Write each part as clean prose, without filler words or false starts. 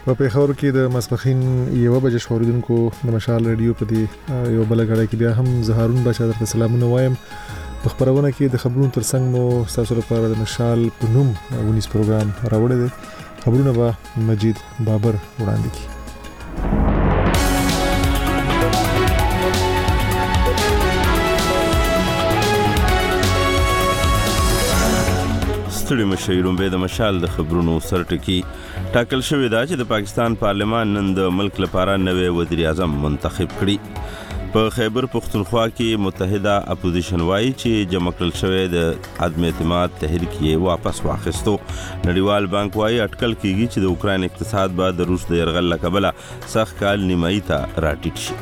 په پیښور کې د ماسپخین 1 بجې شوریدونکو د مشال رادیو په دی یو بل غړی کې بیا هم زهارون بچا درته سلامونه وایم. په خبرونه کې د خبرونو ترڅنګ مو تاسو لپاره د مشال په نوم ونیس پروګرام راوړی دی. خبرونه به مجید بابر وړاندې کړي. ستړي مشایرون به د مشال د خبرونو سرټکی ټاکل شوې ده چې د پاکستان پارلمان نن د ملک لپاره نوې وزیر اعظم منتخب کړي. په خیبر پختونخوا کې متحده اپوزیشن وایي چې جمع کړل شوی د عدم اعتماد تحریک یې واپس واخیستو. نړیوال بانک وایي اټکل کیږي چې د اوکراین اقتصاد به د روس د یرغل له کبله سخت کال نیمایي ته راټیټ شي.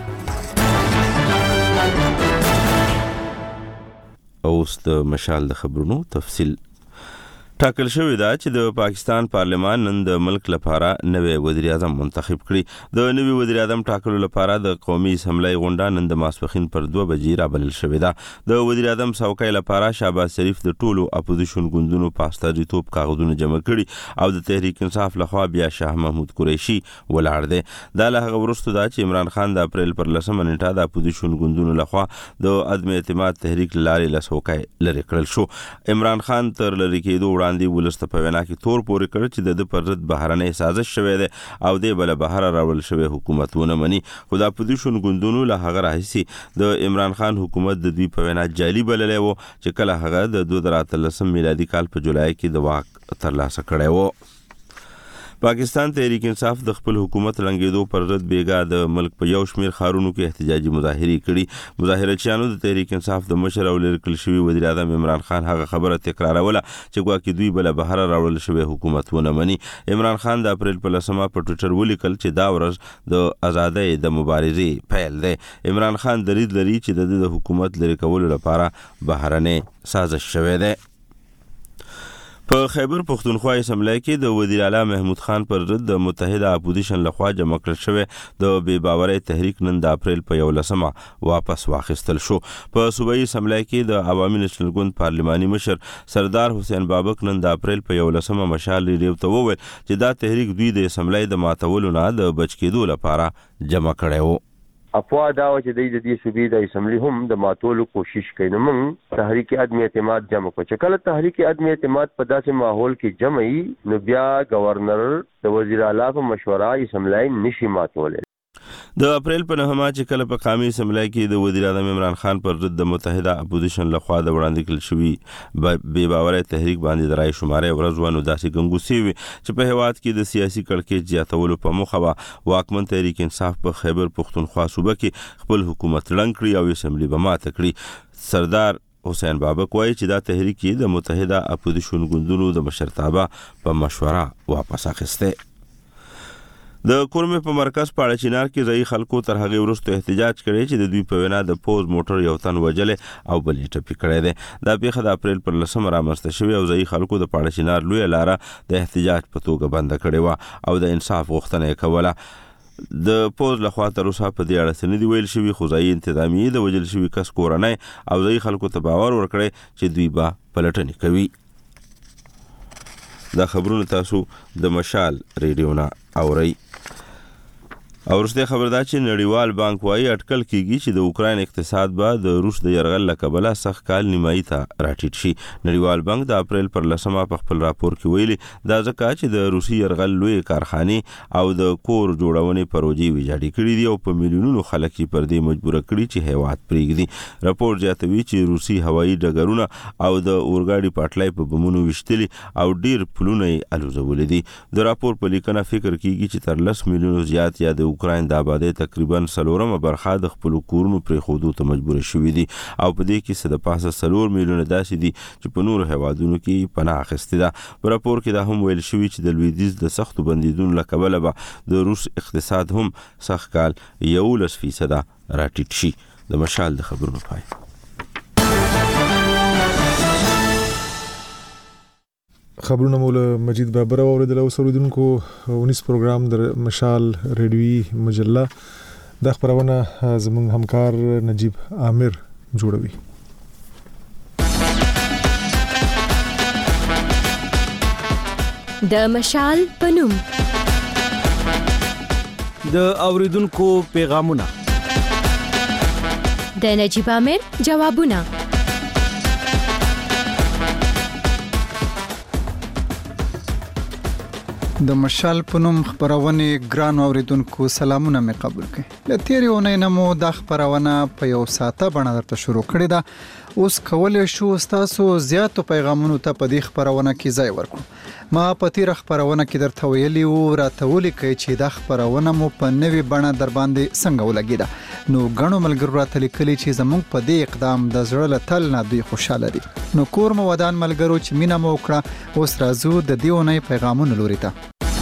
اوس د مشال د خبرونو تفصیل. ټاکل شوی ده چې د پاکستان پارلمان نن د ملک لپاره نوې وزیر اعظم منتخب کړي. د نوې وزیر اعظم ټاکلو لپاره د قومي اسمبلی غونډه نن د ماسپخین پر 2 بجې رابلل شوې ده. د وزیر اعظم څوکۍ لپاره شهباز شریف د ټولو اپوزیشن ګوندونو په استازیتوب کاغذونه جمع کړي او د تحریک انصاف لخوا بیا شاه محمود قریشي ولاړ دی. دا له هغه وروسته ده چې عمران خان د اپریل پر 10 نیټه د اپوزیشن ګوندونو لخوا د عدم اعتماد تحریک لارې له څوکۍ لرې کړل شو. عمران خان تر لرې کېدو وړاندې ولسته په وینا کې تور پورې کړ چې د پر ضد بهرنۍ سازش شوی دی او د بل بهر راول شوی حکومت ونه مني. خو د اپوزیشن ګوندونو له هغه راهیسي د عمران خان حکومت د دوی په وینا جعلي بللی و چې کله هغه د 2013 میلادي کال په جولای کې د واک ترلاسه کړی و. پاکستان تحریک انصاف د خپل حکومت رنګېدو پر ضد بیګا د ملک په یو شمیر ښارونو کې احتجاجي مظاهرې کړي. مظاهرچیانو د تحریک انصاف د مشر او لیکل شوی وزیر اعظم عمران خان هغه خبره تکراروله چې ګواکې دوی بل بهر راوړل شوی حکومت ونه مني. عمران خان د اپریل په 10 په ټویټر ولیکل چې دا ورځ د ازادۍ د مبارزې پیل دی. عمران خان درید لري چې د حکومت لري کولو لپاره بهرنۍ سازش شوی دی. په خیبر پختونخوا اسمبلی کې د وزیر اعلی محمود خان پر ضد د متحده اپوزیشن لخوا جمع کړل شوی د بې باورۍ تحریک نن د اپریل په 11 واپس واخیستل شو. په صوبایي اسمبلی کې د عوامي نېشنل ګوند پارلماني مشر سردار حسین بابک نن د اپریل په 11 مشال ریډیو ته وویل چې دا تحریک دوی د اسمبلی د ماتولو نه د بچ کېدو لپاره جمع کړی و. افوا دا چې د دې صوبې د اسمبلی هم د ماتولو کوشش کوي. نو موږ تحریک عدم اعتماد جمع کو چې کله تحریک عدم اعتماد په داسې ماحول کې جمعي نو بیا گورنر د وزیر اعلی په مشوره اسمبلی نشي ماتولای. د اپریل په 9 چې کله په قومي اسمبلی کې د وزیر اعظم عمران خان پر ضد د متحده اپوزیشن لخوا د وړاندې کړل شوی بې باورۍ تحریک باندې د رای شمارې ورځ داسې ګنګوسې وي چې په هیواد کې د سیاسي کړکېچ زیاتولو په موخه به واکمن تحریک انصاف په خیبر پختونخوا صوبه کې خپل حکومت ړنګ کړي او اسمبلی به ماته کړي. سردار حسین بابک وایي چې دا تحریک د متحده اپوزیشن ګوندونو د مشرتابه په مشوره واپس اخیسته. د کورمې په مرکز پاړه چینار کې ځایي خلکو تر هغې وروسته احتجاج کړی چې د دوی په وینا د پوز موټر یو تن وجلې او بل یې ټپي کړی دی. دا پیښه د اپریل پر 10 رامنځته شوې او ځایي خلکو د پاړه چینار لویه لاره د احتجاج په توګه بنده کړې وه او د انصاف غوښتنه یې کوله. د پوز لخوا تر اوسه په دې اړه څه نه دي ویل شوي خو ځایي انتظامیې د وژل شوي کس کورنۍ او ځایي خلکو ته باور ورکړی چې دوی به پلټنې کوي. دا خبرونه تاسو د مشال ریډیو نه اورئ. او وروسته خبر ده چې نړیوال بانک وایي اټکل کیږي چې د اوکراین اقتصاد به د روس د یرغل له کبله سخت کال نیمایي ته راټیټ شي. نړیوال بانک د اپریل پر 10 په خپل راپور کې ویلي دا ځکه چې د روسي یرغل لوی کارخانې او د کور جوړونې پروژې ویجاړې کړي دي او په میلیونونو خلک یې پر دې مجبوره کړي چې هیواد پرېږدي. راپور زیاتوي چې روسي هوایي ډګرونه او د اورګاډي پټلۍ په بمونو ویشتلي او ډیر پلونه یې الوزولي دي. د راپور په لیکنه فکر کیږي چې تر 10 میلیونو زیات یا د اوکراین د آبادۍ تقریبا 4 برخه د خپل کورونو پرېښودو ته مجبور شوي دي او په دې کې څه د پاسه 4 میلیونه داسې دي چې په نورو هیوادونو کې پناه اخیستې ده. په راپور کې دا هم ویل شوي چې د لویدیځ د سختو بندیدونو له کبله به د روس اقتصاد هم سخت کال 11% راټیټ شي. د مشال د خبرونو پای. خبرونه مول مجید بابر اوریدل او سرودونکو ونیس پروګرام د مشال ریډیوي مجله د خبرونه زموږ همکار نجیب عامر جوړوي. د مشال پنوم د اوریدونکو پیغامونه، د نجیب امیر جوابونه، د مشال پنوم خبرونه ګران اوریدونکو سلامونه مې قبول کړئ. ل تیری اونۍ نمو د خبرونه په یو ساعته باندې درته شروع کړې ده. اوس کولای شو تاسو زیاتو پیغامونو ته په دې خبرونه کې ځای ورکړو. ما په تیر خبرونه کې درته ویلي وو راتولې کې چې د خبرونه مو په نوې بڼه در باندې څنګه ولګیده. نو غنو ملګرو راته لیکلي چې زموږ په دې اقدام د زړه له تل نه دوی خوشاله دي. نو کور مو ودان ملګرو چې مینا مو وکړه. اوس راځو د دې اونۍ پیغامونو لوري ته.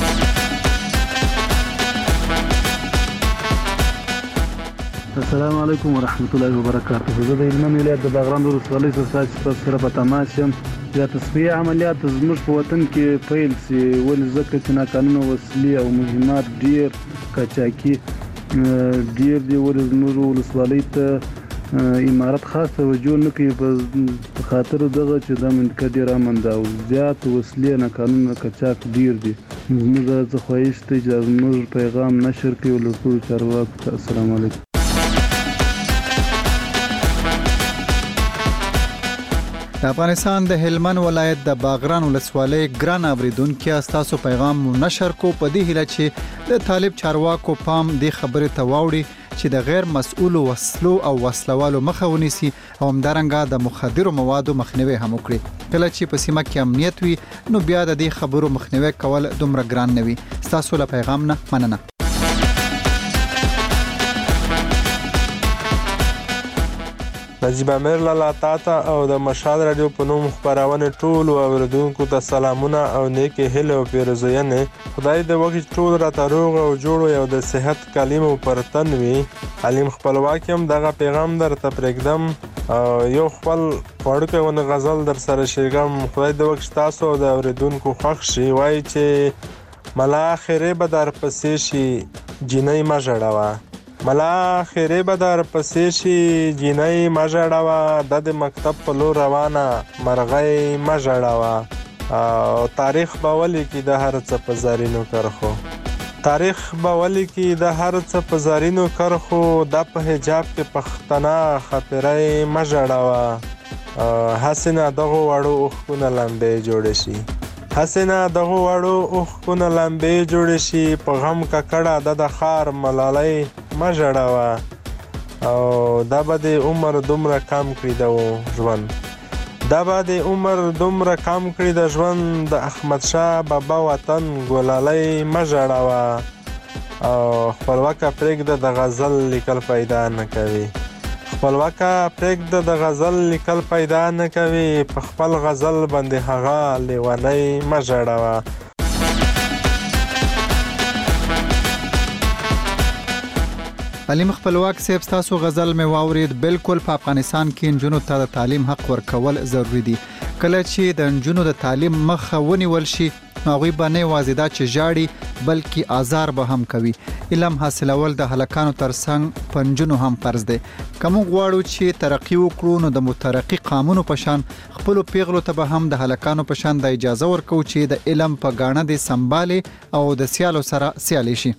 السلام علیکم ورحمت الله وبرکاته. زه د هلمند ولایت د باغران ولسوالۍ څخه سره په تماس یم. د تصفیه عملیات زموږ په وطن کې پیل سي، ولې ځکه چې ناقانونه وسلې او مهمات ډیر قاچاقي ډیر دی. ولې زموږ ولسوالۍ ته امارت خاص توجه نه کوي په خاطر دغه چې د منطقه ډیره امن ده او زیات وسلې ناقانونه قاچاق ډیر دي. زموږ د خواهش ته چې زموږ پیغام نشر کړي ولټول چارواکو ته. السلام علیکم. د افغانستان د هلمند ولایت د باغران ولسوالۍ ګران اوریدونکو تاسو پیغام نشر کو په دې هیله چې د طالب چارواکو پام دې خبره ته واوړي چې د غیر مسؤل وسلو او وسلوالو مخه ونیسي او همدارنګه د مخدرو موادو مخنیوي هم وکړي. کله چې په سیمه کې امنیت وي نو بیا د دې خبرو مخنیوي کول دومره ګران نه وي. تاسو له پیغام نه مننه. نجیب امیر لالا تاته او د مشال رادیو په نوم خبرونه ټول اوریدونکو ته سلامونه او نیکی هیله او پیرزوینه. خدای دې وکړي ټول راته روغ او جوړ یو د صحت کلمه پر تن وي. علیم خپلواک هم دغه پیغام درته پرېږدم او یو خپل وړوکی غزل در سره شریکم. خدای دې وکړي تاسو د اوریدونکو خوښ شي. وایي چې ملا خیرې به در پسې شي جنۍ ما ژړوه، ملا خیرې به در پسې شي جنۍ ما ژړوه، د مکتب په لور روانه مرغۍ ما ژړوه. او تاریخ به ولیکي د هر څه په زرینو کرښو، تاریخ به ولیکي د هر څه په زرینو کرښو، د په حجاب کې پښتنه خاطرۍ ما ژړوه. هسې نه دغو وړو اوښکونه لمبې جوړې شي، هسې نه دغو وړو اوښکونه لمبې جوړې شي، په غم ککړه د ښار ملالۍ ما ژړوه. او دا به د عمر دومره کم کړي د ژوند، دا به د عمر دومره کم کړي د ژوند، د احمد شاه بابا وطن ګلالۍ ما ژړوه. او خپلواکه پرېږده د غزل لیکل پیدا نه کوي، خپلواکه پرېږده د غزل لیکل پیدا نه کوي، په خپل غزل باندې هغه لیونۍ ما ژړوه. علیم خپلواک صاحب تاسو غزل مې واورید. بالکل په افغانستان کې نجونو ته د تعلیم حق ورکول ضروری دي. کله چې د نجونو د تعلیم مخه ونیول شي هغوی به نه یوازې دا چې ژاړي بلکې آزار به هم کوي. علم حاصلول د هلکانو ترڅنګ په نجونو هم فرض دی. که موږ غواړو چې ترقي وکړو نو د مترقي قامونو په شان خپلو پیغلو ته به هم د هلکانو په شان د اجازه ورکو چې د علم په ګاڼه دې سنبالي او د سیالو سره سیالي شي.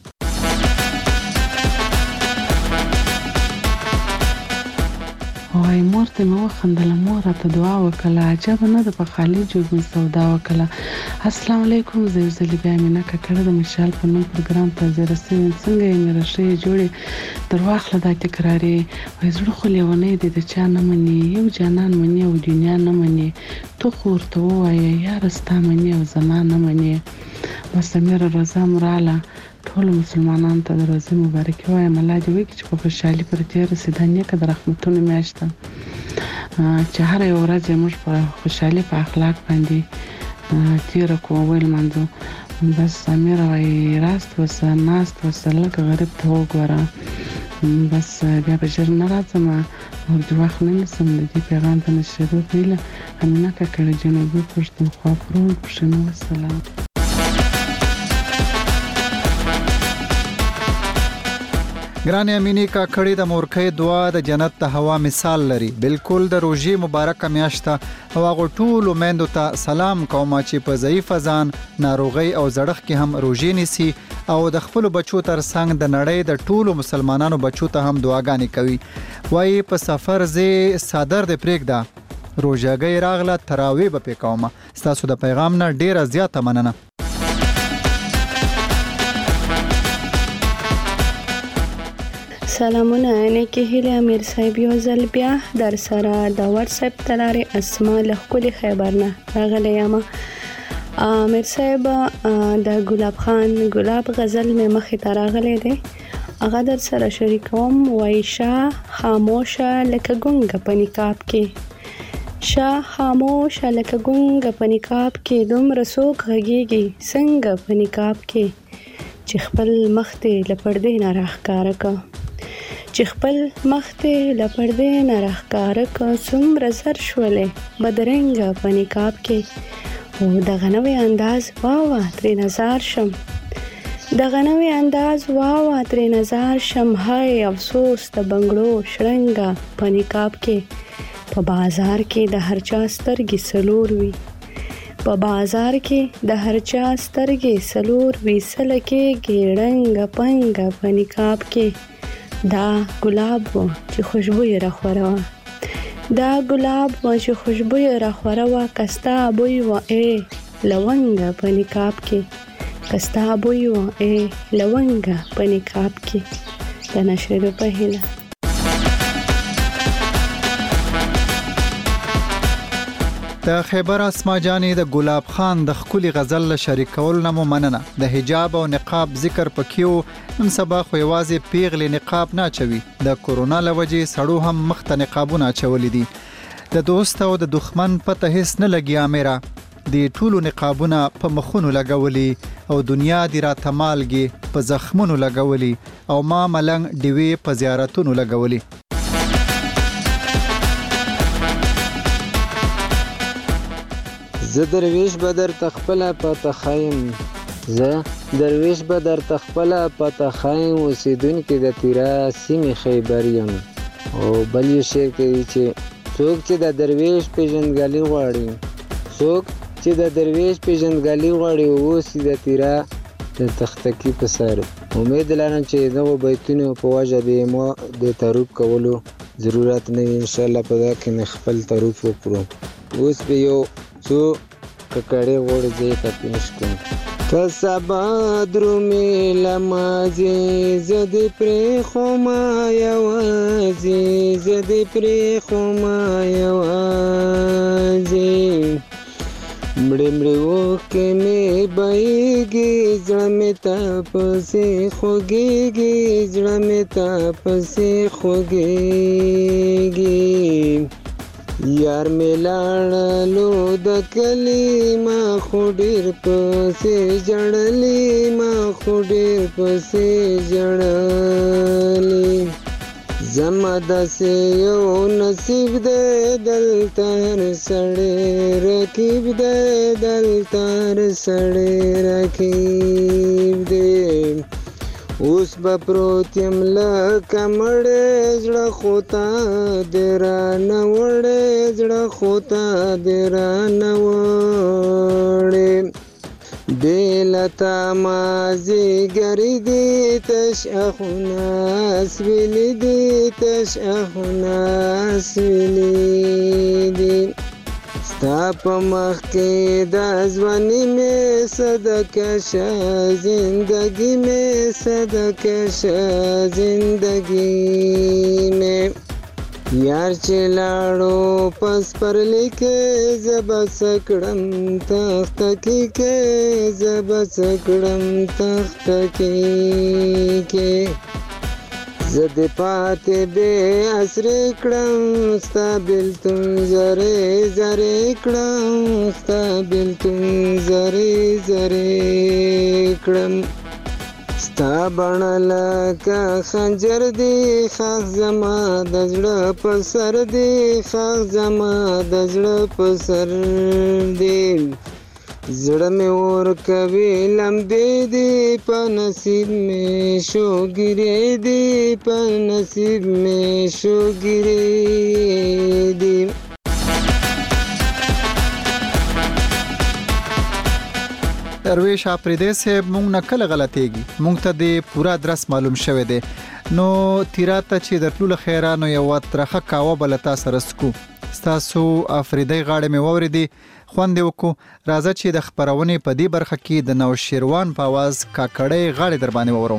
وای مور ته مې وخندله، مور راته دعا وکړه، عجبه نه ده په خالي جوب مې سودا وکړه. السلام علیکم. زه یو ځلې بیا مینه ککړه د مشال په نوم پروګرام ته زه رسوي. څنګه یې مې رښې جوړې در واخله دا تکرارې. وای زړه خو لیونی دی د چا نه مني، یو جانان مني او دنیا نه مني، تو خو ورته ووایه یاره ستا مني او زما نه مني. بس امیر رضا مراله ټول مسلمانانو ته د روزې مبارکي وایم. الله دې وکړي چې په خوشحالي پر تېره رسي. دا نیکه د رحمتونو میاشت ده چې هره یو ورځ یې موږ په خوشحالي په اخلاق باندې تېره کړو ولمانځو. بس امیر وایي راست وسه ناست وسه لږ غریب ته وګوره. بس بیا به ژر نه راځم او د وخت نه نیسم د دې پیغام په نشرېدو په هیله. امینه ککړه جنوبي پښتونخوا پرون پښتنو. والسلام. ګران امینی کاکړی د مورکۍ دعا د جنت ته هوا مثال لري. بالکل د روژې مبارکه میاشته او هغه ټول میندو ته سلام کوم چې په ضعیف ځان ناروغي او زړښت کې هم روژې نیسي او د خپل بچو تر څنګ د نړۍ د ټولو مسلمانانو بچو ته هم دعاګانې کوي. وایي په سفر زی صادر د پرېږده روژهګۍ راغله تراویح به پې کومه. ستاسو د پیغام نه ډیره زیاته مننه. سلامونه نیکی هیله امیر صاحب یو ځل بیا در سره د واتس اپ تلارې اسما له ښکلي خیبرنه راغلی یم. امیر صاحب د ګلاب خان ګلاب غزل مې مخې ته راغلی دی، هغه در سره شریکوم. وایي شاه خاموشه لکه ګونګه په نقاب کې، شاه خاموشه لکه ګونګه په نقاب کې، دومره څوک غږیږي څنګه په نقاب کې، چې خپل مخ دې له پردې نه راښکاره که، چې خپل مخ دې له پردې نه راښکاره که، څومره زر شولې بدرنګه په نقاب کې. او دغه نوی انداز واوه ترې نظر شم، دغه نوی انداز واوه ترې نظر شم، هاي افسوس د بنګړو شړنګه په نقاب کې. په بازار کې د هر چا سترګې څلور وي، په بازار کې د هر چا سترګې څلور وي، سله کېږي ړنګه پنګه په نقاب کې. دا ګلاب و چې خوشبو یې راخوره وه، دا ګلاب و چې خوشبو یې راخوره وه، کستا بوی و ای لونګه په نقاب کې، کستا بوی و ای لونګه په نقاب کې. د نشریدو په هیله. د خیبر اسما جانی د ګلاب خان د خولي غزل شریکول نه مننه. د حجاب او نقاب ذکر پکيو. نن سبا خو یوازې پیغلې نقاب نه چوي، د کورونا لوجې سړو هم مخته نقابونه چولې دي. د دوست او د دښمن پته هیڅ نه لګي امیره، د ټولو نقابونه په مخونو لګولي او دنیا دی را تمالګي په زخمونو لګولي او ما ملنګ دیوي په زیارتونو لګولي. زه درویش بدر تخپله پته خایم، زه درویش بدر تخپله پته خایم، اوسیدونکي د تیرا سیمې خیبر یم. او بل یو شعر کوي چې څوک چې د درویش پیژندګالي غواړي، څوک چې د درویش پیژندګالي غواړي اوسي د تیرا د تختکی په سر. امید لرم چې دغه بیتونو په وجه به ما د تعارف کولو ضرورت نه وي. ان شاء الله په دا کې خپل تعارف وکړو. اوس به یو څو ککړې غوړې ځای ته پیش کړم. که سبا درومې لمازې زه دې پرېښومه یوازې، زه دې پرېښومه یوازې، مړې مړې اوښکې مې بهیږي، زړه مې تا پسې خوږېږي، زړه مې تا پسې خوږېږي. یار مې لاړلو د کلي ما خو ډېر پسې ژړلي، ما خو ډېر پسې ژړلي. زما داسې یو نصیب دی دلته هر سړی رقیب دی، دلته هر سړی رقیب دی. اوس به پروت یم لکه مړی، زړه خو تا دې رانه وړی، زړه خو تا دې رانه وړی. بې له تا مازدیګرې دي تش اخونه اسویلي دي، تش اخونه اسویلي دي. ستا په مخ کې د ځواني مې صدقه شه، زندګي مې صدقه شه، زندګي مې. یار چې لاړو پس پرلی کې زه به څه کړم تختکي کې، زه به څه کړم تختکي کې. زه دې پاتې بې اسرې کړم ستا بېلتون زرې زرې کړم، ستا بېلتون زرې زرې کړم. ستا بڼه لکه خنجر دی ښخ زما د زړه په سر دی، ښخ زما د زړه په سر دی. زړه مې ورکوي لمبې دې په نصیب مې شوګیرې دې په نصیب مې شوګیرې دې. درویش اپریدی صاحب مونږ نه کله غلطیږي، مونږ ته د پورا درس معلوم شوی دی، نو تیراته چې درتلو خیره نو یو ترخه کاوه بلتا سره سکو. ستاسو افریدی غاړه مې ووریدي، خوند وکړو. راځه چې د خبرونې په دې برخه کې د نوشیروان په आवाज کاکړۍ غاړه در باندې وورم.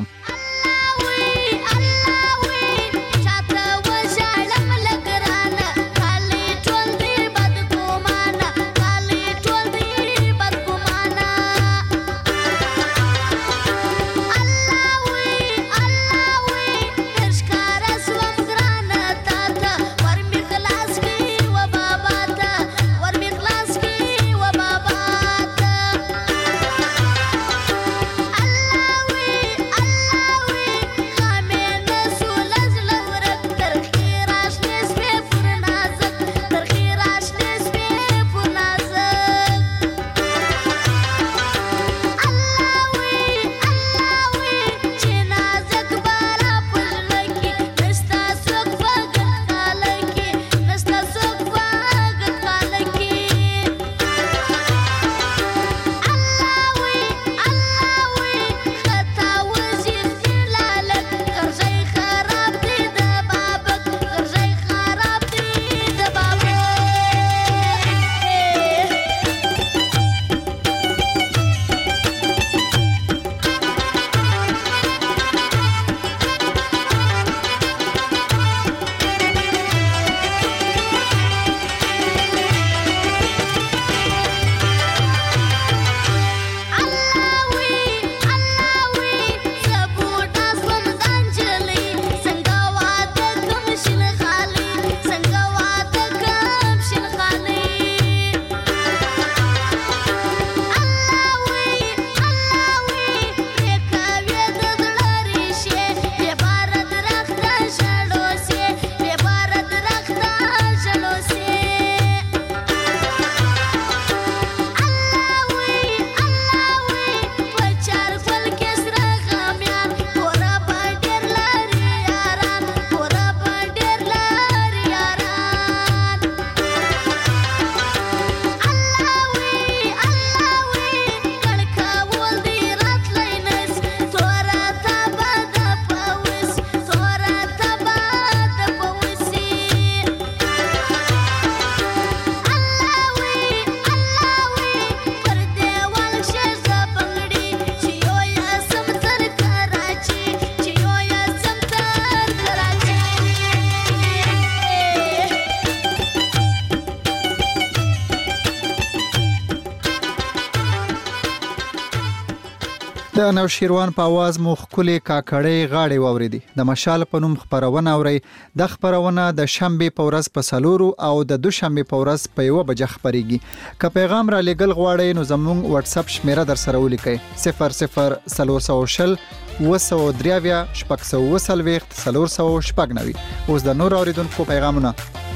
د نوشیروان په आवाज مو خولي کاکړۍ غاړې ووريدي. د مشال په نوم خبرونه اوري. د خبرونه د شنبه په ورځ په سالورو او د دوشنبه په ورځ په 1 بجې خبريږي. که پیغام را لګل غواړئ نو زموږ واتس اپ شمیره در سره ولیکئ 00 وسودریاویا شپږ وسلويخت 390. اوس د نور اوریدونکو پیغامونه.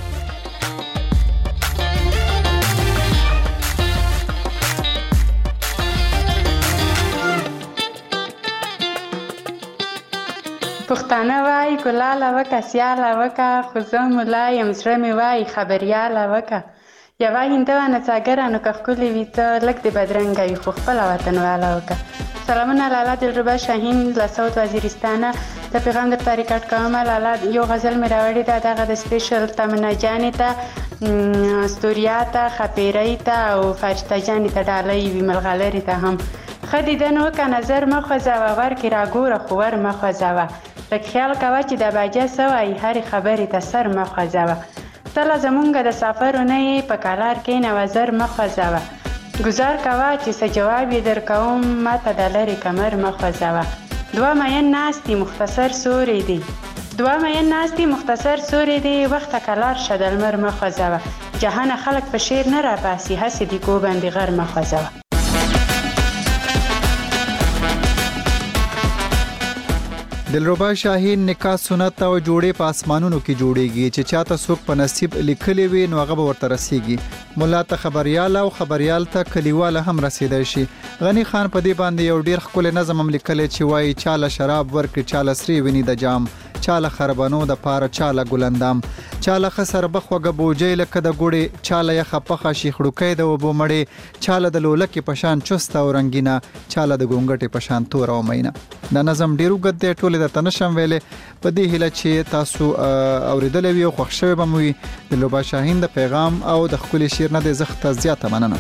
پښتانه وای ګلاله وکه سیاله وکه خو زه ملا یم زړه مې وای خبریاله وکه یوه هندوه نڅاګره نو که ښکلې وي ته لږ د بدرنګه وي خو خپله وطنواله وکه. سلامونه لالا دلربه شاهین له صوت وزیرستانه. د پیغام درته ریکارډ کومه لالا یو غزل مې راوړې ده دغه د سپیشل تمنا جانې ته ستوریا ته خپیرۍ ته او فرشته جانې ته ډالۍ وي ملغلرې ته هم ښه دیدن وکه نظر مه خوځوه ور کې راګوره خو ور مه خوځوه لږ خیال کوه چې د باجه څه وایي هرې خبرې ته سر مه خوځوه تله زمونږ د سفرو نه یې په کلار کښېنوه زر مه خوځوه ګزار کوه چې څه جواب یې درکوم ماته د لرې کمر مه خوځوه دوه مین ناستي مختصر سوري دی وخته کلار شه د لمر مه خوځوه جهانه خلک په شعر نه راباسي هسې د کوبندې غر مه خوځوه. دلربا شاهین نکاح سنت او جوړې په اسمانونو کې جوړيږي چې چاته څوک په نصیب لیکلي وي نو هغه ورته رسیږي. مولا ته خبريال او خبريال ته کلیواله هم رسیدای شي. غنی خان په دې باندې یو ډیر ښکلی نظم هم لیکلی چې وایي چاله شراب ورکړي چاله سری ویني د جام، چاله خربانو د پاره چاله ګلندام، چاله خسر بخوګه بوجې لکه د ګوړې، چاله یخه پخه شي خړوکې د وبو مړې، چاله د لولکې پشان چست او رنگینه، چاله د ګونګټې پشان تور او مینه. دا نظم ډیرو ګد ټول د تنشم ویلې په دې هله چې تاسو اوریدلې وي او خوښ شوي به مو وي. د لوبا شاهین د پیغام او د ښکلي شعر نه د زخته زیاته مننه.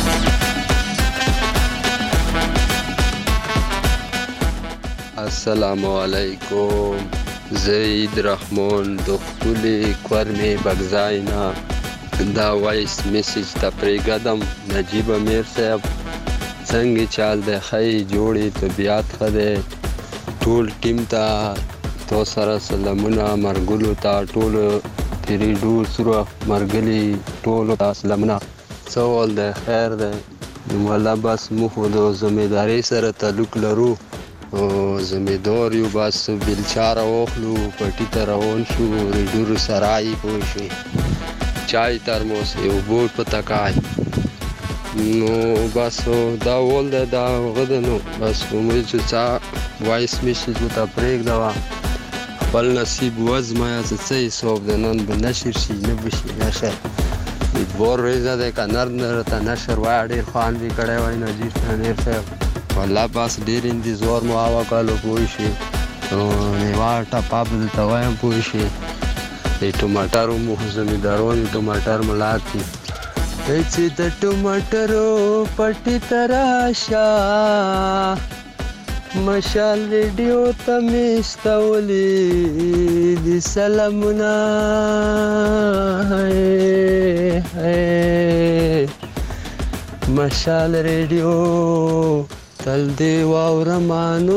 السلام علیکم، زید رحمان د ښکلي کورمې بګځاینا دا وایس میسیج ته پرېږدم. نجیب امیر صاحب څنګه چال دی ښایي جوړې طبیعت ښه دی. ټول ټیم ته تو سره سلامونه، مرګلو ته ټولو تیریډو سره مرګلي ټولو ته سلامونه. څه ول دی خیر دی. مولا بس موږ خو د ذمهدارۍ سره تعلق لرو او ذمهدار یو. بس بیلچاره واخلو پټي ته روان شو ریډورو سرای پوه شوې چای ترموس یو بوټ په تکای نو بس دا ول دی دا غده نو بس امید چې څه وایس میسیج ته پرېږدوه خپل نصیب وزمایه چې څه حساب دی نن به نشر شي نه به شي نشر. اتبار ریزه دی که نر ته نشر وایه ډېر خوان بې کړی وای نجیب امیر صاحب والله بس ډېر انتظار مو وکړلو پوه شي نیوا ټپا به درته وایم پوه شي. د ټماټرو مو زمینداران ټماټر ملات دي چې د ټماټرو پټي ته راشه مشال ریډیو ته مې استولي دي سلامونه. مشال ریډیو تل دی واورمانو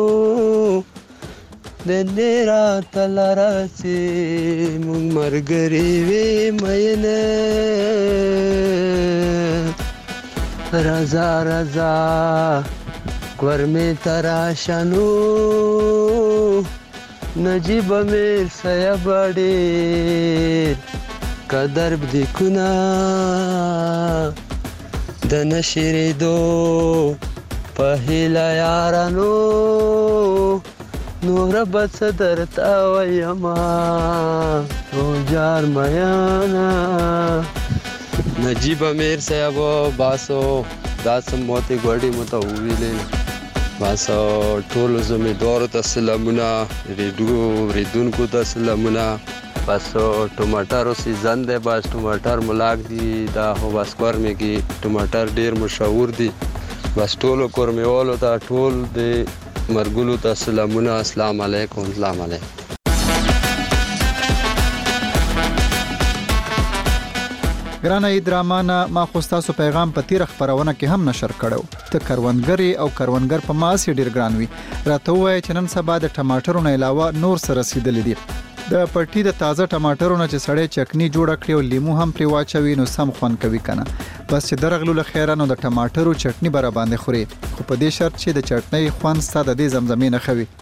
د نیرا تلاره چې مونږ مرګري وې مینه رضا رضا کورمې تراشنو نجیب امیر صاحب ډېر قدر بدیکونه د نشریدو په هیله یارانو نور بس درته ویما روجار میانا. نجیب امیر صاحب باسو داسم موتی ګوډي مو ته وویلې باسو ټولو زمیندارو ته سلامونه، ریډونکو ته سلامونه. باسو ټماټرو سیزن دی بس ټماټر ملاک دي دا خو بس کورمې کې ټماټر ډېر مشهور دي. بس ټولو کورمېوالو ته ټول د مرګلو ته سلامونه. السلام علیکم. السلام علیکم. ګرانه ایدرامانه ما خو ستاسو پیغام په تیر خبرونه کې هم نشر کړو. ته کروندګری او کروندګر په ماس ډیر ګران وي. راته وایي چې نن سبا د ټماټرو نه علاوه نور سره رسیدلې دي. د پټي د تازه ټماټرو نه چې سړی چکنی جوړ کړي او لیمو هم پرې واچوي نو سم خوان کوي کنه. بس چې درغلو له خیره نو د ټماټرو چټنی بر باندې خوري خو په دې شرط چې د چټنی خوان ستاسو د زمزمې نه خوي.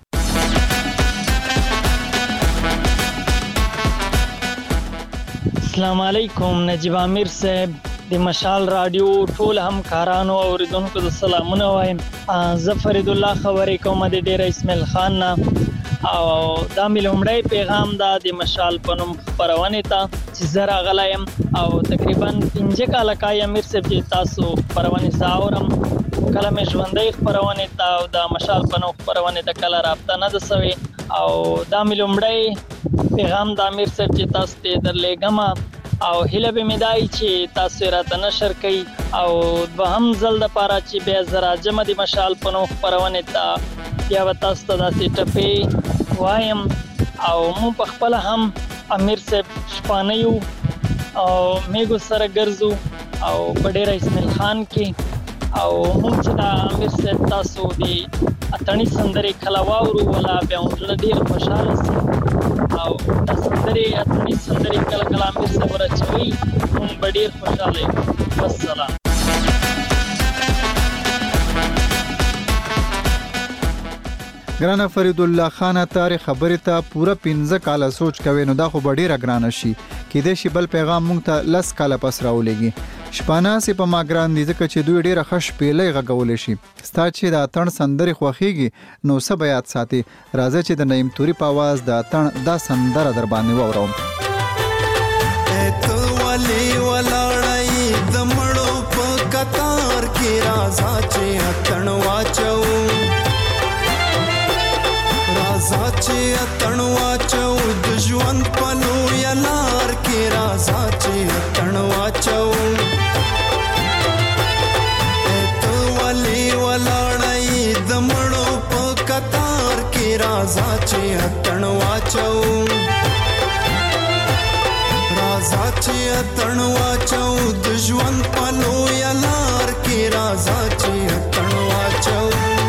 السلام علیکم. نجیب امیر صاحب د مشال رادیو ټول همکارانو او اوریدونکو ته سلامونه وایم. زه فرید الله خبرې کوم د ډیر اسماعیل خان نه او دا مې لومړی پیغام دا د مشال په نوم خپرونې ته چې زه راغلی یم او تقریبا 5 کاله کای امیر صاحب چې تاسو خپرونې زه اورم. کله مې ژوندۍ خپرونې ته او د مشال په نوم خپرونې ته کله رابطه نه ده سوې او دا مې لومړی پیغام د امیر صاحب چې تاسو ته درلیږم او هیله به مې دای چې تاسو راته نشر کړئ او دوهم ځل دپاره چې بیا زه راځم د مشال په نوم خپرونې ته بیا به تاسو ته داسې ټپې وایم او مو په خپله هم امیر صاحب شپانه یو او میګو سره ګرځو او په ډېره اسماعیل خان کې او موږ چې دا امیر صاحب تاسو د اتڼي سندرې کله واورو ولا بیا مو زړه ډېر خوشحاله سي او دا سندرې اتڼي سندرې کله کله امیر صاحب راچوي موږ به ډېر خوشحاله یو. والسلام. ګرانه فرید الله خان تاریخ خبرې ته پوره 15 کاله سوچ کوي نو دا خو ډیره ګرانه شي کېدای شي بل پیغام مونږ ته 10 کاله پس راولېږي. شپانه سي په ما ګران دي ځکه چې دوی ډیره خش پیلې غږولې شي. ستا چې د اتڼ سندرې خوښیږي نو څه بیات ساتي راځي چې د نعیم توري په आवाज د اتڼ دا سندره در باندې وورم. ته ولي ولاړی د مړو په قطار کې راځه چې اتڼ واچو راځه چې اتڼ واچو د ژوند په لویه لار کې راځه چې اتڼ واچو ته ولي ولاړی د مړو په قطار کې راځه چې اتڼ واچو راځه چې اتڼ واچو د ژوند په لویه لار کې راځه چې اتڼ واچو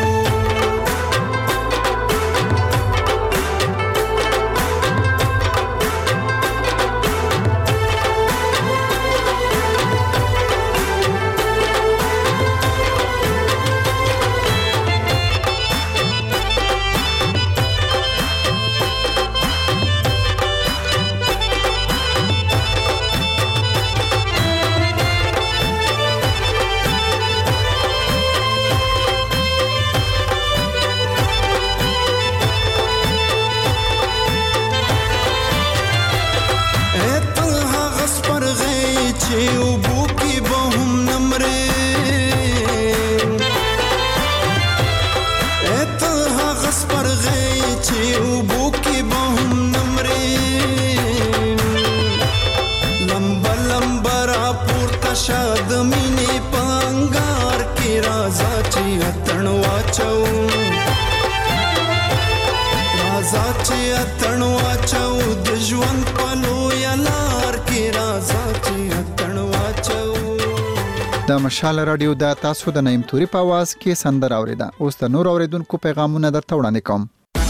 د مشال رادیو د تاسو د نعیم توري په आवाज کې سندره اوریده. اوس د نور اوریدونکو پیغامونه درته وړاندې کوم.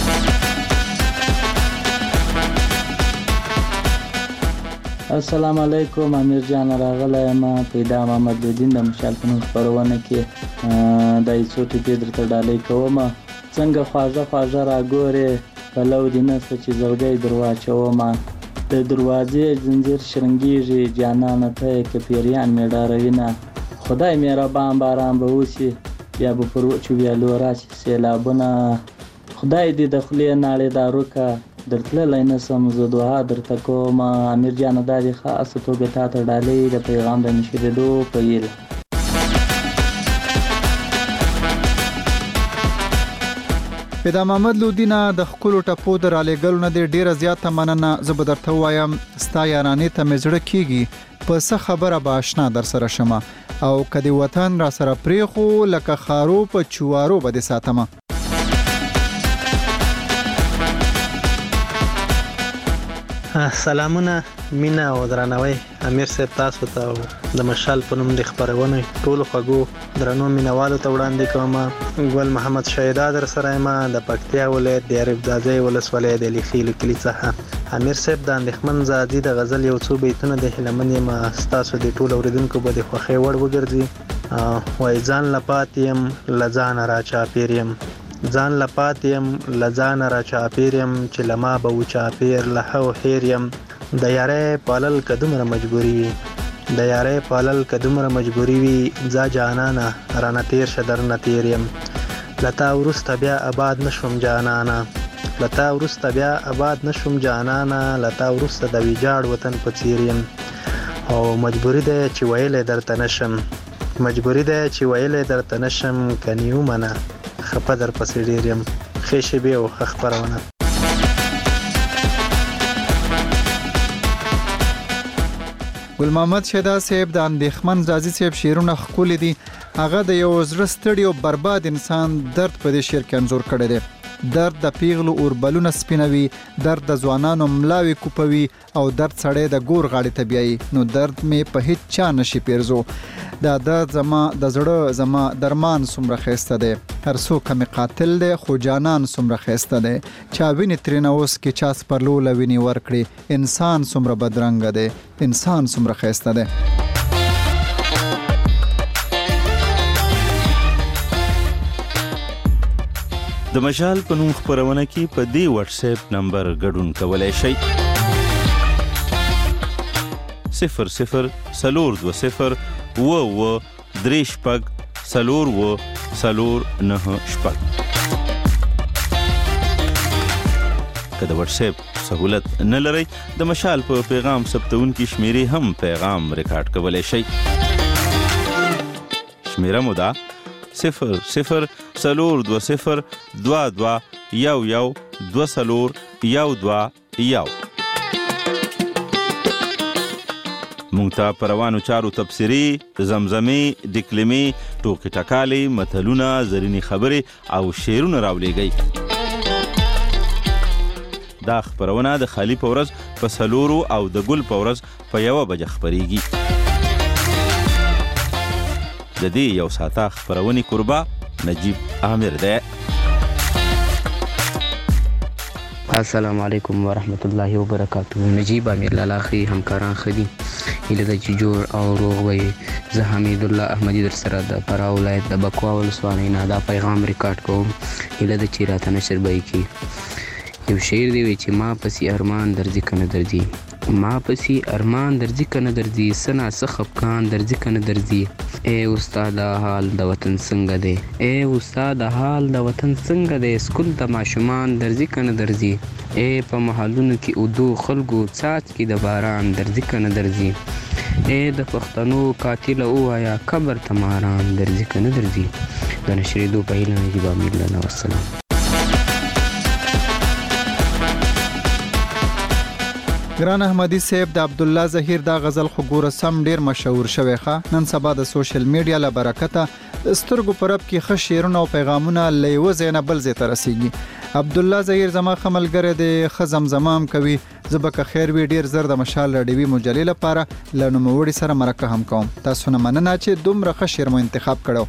السلام علیکم امیر جان راغلی ما پیدا محمد الدین د مشال په نوم خپرونه کې د ایڅوټي پیډر ته ډالۍ کوم. څنګه خواږه راګورې پلو دې نسته چې زړګی درواچوم د دروازې زنجیر شرنګیږي جانانه ته کې پیریان مې ډاروینه خدای مهربان باران به وشي بیا به پر وچو ویالو راشي سیلابونه خدای دې د خولې ناړې دارو که درتللی نسم زه دعا درته کوم. امیر جانه دا دې خاصه توګه تا ته ډالۍ د پیغام د نشرېدو په هیله. پیدا محمد لودینه د خپلو ټپو د رالېږلو نه دې ډیره زیاته مننه. زه به درته ووایم ستا یارانې ته مې زړه کېږي په څه خبره به اشنا در سره شمه او که دې وطن را سره پرېښو لکه خارو په چوارو به دې ساتمه. سلامونه مینا او درناوی امیر صاحب تاسو ته د مشال په نوم د خبرونه ټولو خوږو درنو مینوالو ته وړاندې کوم. ګل محمد شهیدا در سره ما د پکتیا ولایت د عرب ځاځي ولسوالۍ د لیخیلو کلی څخه. امیر صاحب د اندخمن زادي د غزل یو څو بیتونه د هلمند ما تاسو د ټولو اوریدونکو به د خوخي وړ وګرځي. وای ځان لپاتیم لزان را چا پیریم ځان لپاتیم لزان را چا پیریم چې لما به و چا پیر له هیریم د یارې پالل کدمره مجبوری وي د یارې پالل کدمره مجبوری وي ځا جانانا رانه تیر شدر نه تیریم لتا ورسته بیا آباد نشوم جانانا لتا ورسته بیا آباد نشوم جانانا لتا ورسته د ویجاړ وطن په څیریم او مجبوری ده چې ویلې درته نشم مجبوری ده چې ویلې درته نشم کنیو منه خپه در پسې ډیر یم ښې شیبې او ښه خپرونه. ګل محمد شهدا صاحب د اندېخمن زازي صاحب شعرونه ښکلي دي. هغه د یو زړه ستړي او برباد انسان درد په دې شعر کې انځور کړی دی. درد د پیغلو اوربلونه سپینوي، درد د ځوانانو ملاوي کوپوي او درد سړی د ګور غاړې ته بیایي. نو درد مې په هیڅ چا نشي پیرزو. دا درد زما د زړه زما درمان څومره ښایسته دی. هر څوک مې قاتل دی خو جانان څومره ښایسته دی. چا وینې ترېنه اوس کې چا سپرلو له وینې ورکړي. انسان څومره بدرنګه دی، انسان څومره ښایسته دی. د مشال په نوم خپرونه کې په دې واتس اپ نمبر ګډون کولای شئ 00 که د واتس اپ سهولت نه لرئ د مشال په پیغام ثبتونکي شمیرې هم پیغام ریکارډ کولای شئ. شمیره مو ده 00 22 11 20 مونږ ته په روانو چارو تبصرې، زمزمې، ډکلمې، ټوکې ټکالې، متلونه، زرینې خبرې او شعرونه راولیږئ. دا خپرونه د خالي په ورځ په 4 او د ګل په ورځ په 1 بجه خپریږي. د دې یو ساعته خپرونې کوربه نجیب عامر دی. السلام علیکم ورحمت الله وبرکاته. نجیب عامر لالاخي همکاران خدي هیله د جوړ او روغ وي. زه حمید الله احمدی در سره د فراه ولایت د بکوا ولسوالۍ نه دا پیغام ریکارډ کوم. هیله د چې راته نشر به کی یو شعر دی چې ما پسې ارمان درځي کنه درځي، ما پسې ارمان درځي کنه درځي، سنا خفقان درځي کنه درځي. اے استاد حال د وطن څنګه دی، اے استاد حال د وطن څنګه دی، سکول د ماشومان درځي کنه درځي. اے په محلونو کې اودو خلکو څاڅکي د باران درځي کنه درځي. اے د پښتنو قاتل وایا قبر ته ماران درځي کنه درځي. د نشریدو په هیله نجیب عامر لالا والسلام. ګران احمدی صاحب د عبد الله ظهیر دا غزل خو ګوره سم ډیر مشهور شوی ښه. نن سبا د سوشل میډیا له برکته د سترګو پر اپ کې ښه شعرونه او پیغامونه له یوه ځای نه بل ځای ته رسیږي. عبد الله ظهیر زما ښه ملګری دی، ښه زمزمه هم کوي. زه به که خیر وي ډیر زر د مشال راډیوي مجلې لپاره له نوموړي سره مرکه هم کوم. تاسو نه مننه چې دومره ښه شعر مو انتخاب کړو.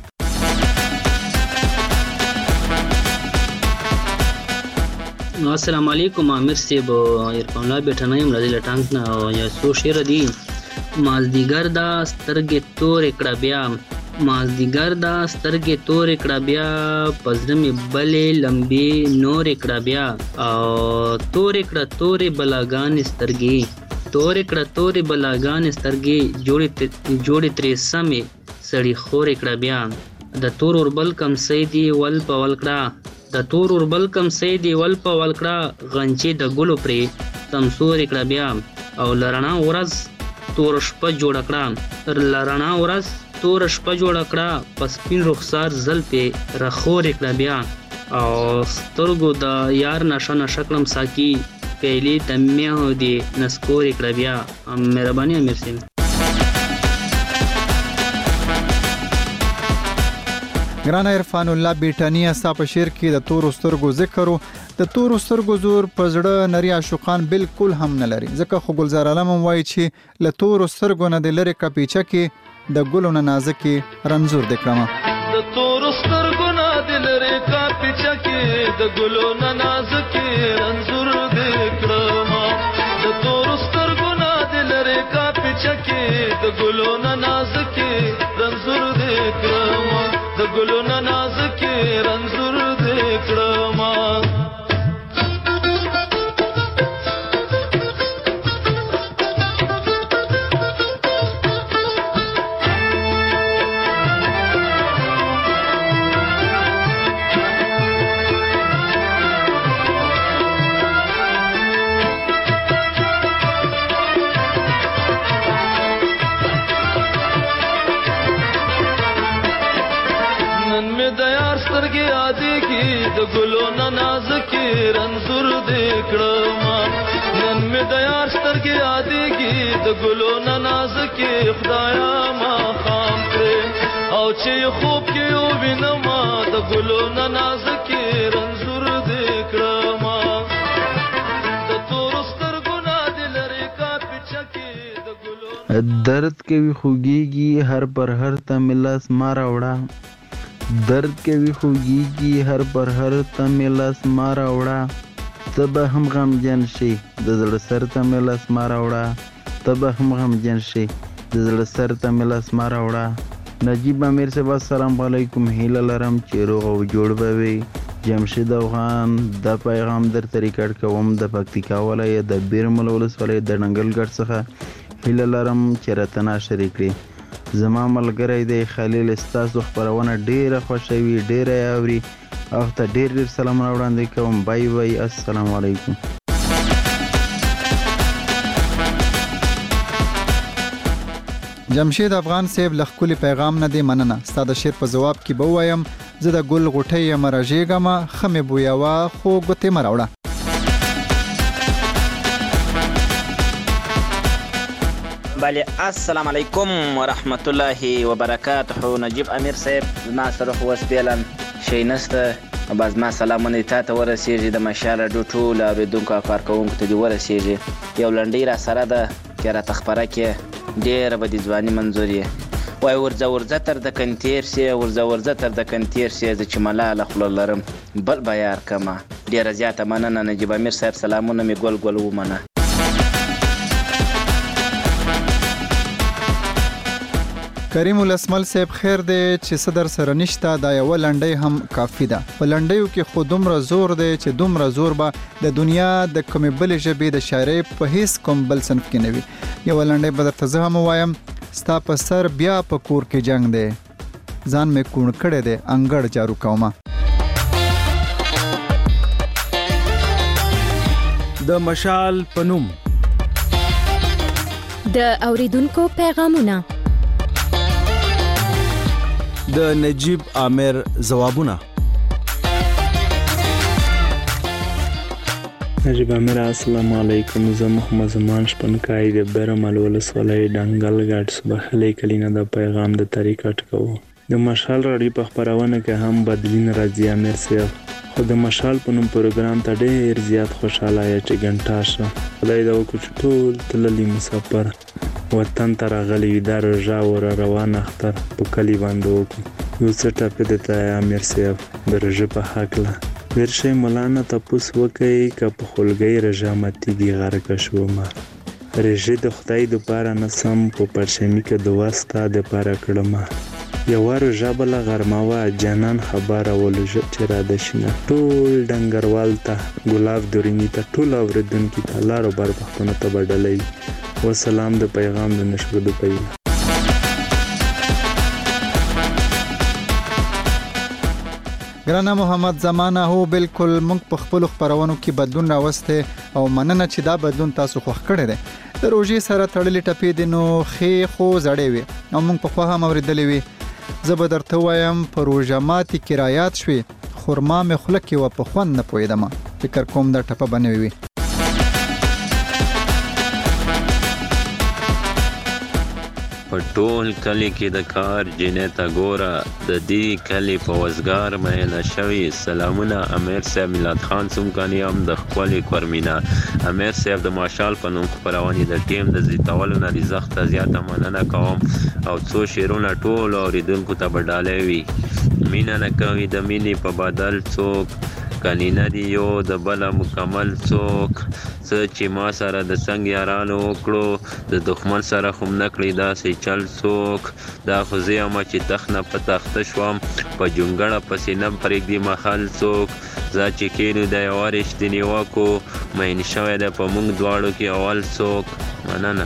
السلام علیکم عامر صاحب، عرفان الله بیٹھنا یم راځي لټانګ نه یا سو شعر دی. مازدیګر دا سترګې تور کړه بیا، مازدیګر دا سترګې تور کړه بیا، پزړه مې بلې لمبې نور کړه بیا، او تور کړه تورې بلاګانې سترګې، تور کړه تورې بلاګانې سترګې، جوړې ترې سمې سړي خور کړه بیا. د تور اوربل کم سیدی ول په ول کړه، د تور اوربل کم سیدی ول په ول کړه، غنچې د ګلو پرې سمسور کړه بیا، او لرنا ورځ تور شپه جوړ کړه، لرنا ورځ تور شپه جوړ کړه، پس پین رخسار زل په رخور کړه بیا، او سترګو د یار نشه نشه کړم ساکی، پیلې تمیه دی نسکور کړه بیا. مهرباني امیر سیم. ګران عرفان الله بیٹانی استا په شعر کې د تور سترګو ذکر او د تور سترګو زور په زړه نری عاشقان بالکل هم نه لري. ځکه خو ګلزار عالم وایي چې له تور سترګو نه د لری کپیچه کې د ګلو نه نازکې رنځور د کړم. د تور سترګو نه د لری کپیچه کې د ګلو نه نازکې رنځور د کړم، د تور سترګو نه د لری کپیچه کې د ګلو نه نازکې رنځور د کړم، د ګلو نه نازکې رنځور د کړم. د ګلو نه نازکې رنځور دې کړم، نن مې د یار سترګې یادېږي د ګلو نه نازکې خدایا ما خام کړې، او چې خوب کې ووینم د ګلو نه نازکې رنځور دې کړم، د تورو سترګو نه دې لرې کا پیچه کې د ګلو درد کوي خوږېږي هر پر هر ته مې لاس ما راوړه، درد کوي خوږېږي هر پر هر ته مې لاس ما راوړه، ته به هم غمجن شي د زړه سر ته مې لاس ما راوړه، ته به هم غمجن شي د زړه سر ته مې لاس ما راوړه. نجیب امیر صاحب السلام علیکم، هیله لرم چې روغ او جوړ به وي. جمشید افغان دا پیغام در ریکارډ کوم د پکتیکا ولایت د بیرمل ولسوالۍ د ننګلګړ څخه هیله لرم چې راته نشریک کړي. زما ملګری دی خلیل، ستاسو خپرونه ډیره خوښوي، ډیره یې اوري او ته ډیر سلامونه وړاندې کوم. بای بای، السلام علیکم. جمشید افغان صاحب له ښکلي پیغام نه دی مننه. ستا د شعر په جواب کې به ووایم زه د ګل غوټۍ یم راژېږم، ښه مې بویوه خو ګوتې مه راوړه. بله، السلام علیکم ورحمت الله وبرکاته. نجیب امیر صاحب، زما سره خو اوس فعلا شی نشته، باز ما سلامونه تا ته ورسېږي، د مشال راډیو ټول اورېدونکو او کارکوونکو ته دې ورسېږي. یو لنډۍ را سره ده چې راته خپره کړې، ډېره به د ځواني منظور یې. وایي ورځه تر د کنتیر سي، ورځه تر د کنتیر سي، زه چې ملاله خوله لرم بل به یار کمه. ډېره زیاته مننه نجیب امیر صاحب، سلامونه مې ګل ګل ومنه. کریم الاسمل صاحب، خیر دی چې صدر سره نشته، دا یو لنډۍ هم کافی ده. په لنډیو کې خو دومره زور دی چې دومره زور به د دنیا د کومې بلې ژبې د شاعرۍ په هیڅ کوم بل صنف کې نه وي. یو لنډۍ به درته زه هم ووایم. ستا په سر بیا په کور کې جنگ دی، ځان مې کوڼ کړی دی انګړ جارو کومه. د مشال پنوم د اوریدونکو پیغامونه، د نجیب عامر ځوابونه. نجیب عامر، السلام علیکم. زه محمد زمان شپنکای د بیرمل ولسوالۍ ډنګلګړ صبحلې کلینه د پیغام د طریقټ کوو. د مشال راډیو په خپرونه کې هم بدلین راځي امیر صاحب، خو د مشال په نوم پروګرام ته ډېر زیات خوشاله یم چې ګنټه شه. خدای دې وکړي چې ټول تللي مسافر وطن ته راغلي وي، دا روژه ور روان اختر په کلي باندې وکړو. یو څه ټاپې درته امیر صاحب د روژې په هکله. ورشئ مولانا تپوس وکړئ که په خولګۍ روژه ماتېږي غرقه شومه. روژې د خدای دپاره نه سم په پرشمي کې د واسطه دپاره کړمه. یوه روژه بله غرمه وه، جانان خبره ولوژه چې راده شینه. ټول ډنګروال ته، ګلاب دریني ته، ټول اورېدونکي ته، لارو بر پښتنو ته به ډله وي. وسلام د پیغام د نشر د پیل. ګرانه محمد زمانه، هو بالکل موږ په خپل خبرونو کې بدلون راوسته او مننه چې دا بدلون تاسو خوښ کړی دی. د روژې سره تړلې ټپې دي نو ښې خو زړې وي او موږ په خوا هم اورېدلې وي. زه به درته وایم په روژه ماتې کې رایات شوې، خرما مې خوله کې وه په خوند نه پوهېدمه، فکر کوم دا ټپه به نوې وي. په ټول کلی کې د کار جنې ته ګوره، د دې کلی په وزګار میینه شوي. سلامونه امیر صاحب، میلاد خان څومکانی هم د ښکلې کورمینا. امیر صاحب د ماشال په نوم خپرونې د ټیم د زیاتولو نه د زخته زیاته مننه کوم او څو شعرونه ټول اوریدونکو ته به ډالۍ وي. مینه نه کوي د مینې په بدل څوک، کنی نه دی یو د بله مکمل څوک. څه چې ما سره د څنګ یارانو وکړو، د دښمن سره خو نه کړي داسې چل څوک. دا خو زه یمه چې تخت نه په تخته شوم، په جونګړه پسې نه پرېږدي مخل څوک. زه چې کینو د یوه رښتینې وکو، مین شوی دی په موږ دواړو کې اول څوک. مننه.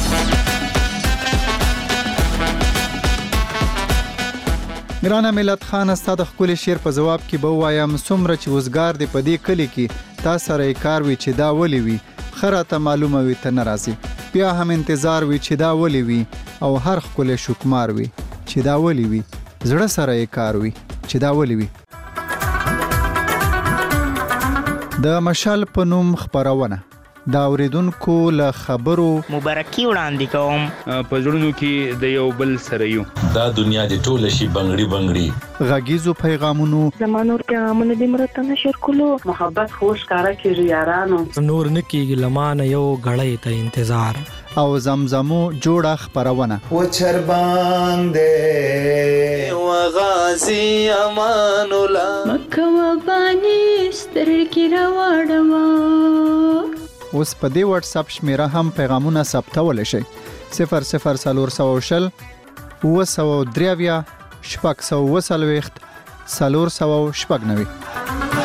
ګرانه ملت خان، ستا د ښکلي شعر په ځواب کې به ووایم څومره چې وزګار دی په دې کلي کې، تا سره یې کار وي چې دا ولې وي، ښه راته معلومه وي ته نه راځي. بیا هم انتظار وي چې دا ولې وي او هر ښکلی شکمار وي چې دا ولې وي، زړه سره یې کار وي چې دا ولې وي. د مشال په نوم خپرونه دا اوریدونکو له خبرو مبارکي وړاندې کوم. په زړونو کې د یو بل سره یو، دا دنیا دې ټوله شي بنګړي بنګړي. غږیزو پیغامونو زمانور پیغامونه دې مرته نشر کولو، محبت خوش کارا کیږي یارانو، نور نکیږي لمانه یو غړې ته انتظار او زمزمو جوړه خپرونه. و چربان دې و غازی امان الله مکه و بانی سترګې راوړم. اوس په دې واتس اپ شمیره هم پیغامونه ثبتولی شئ. 00400 923 440 490.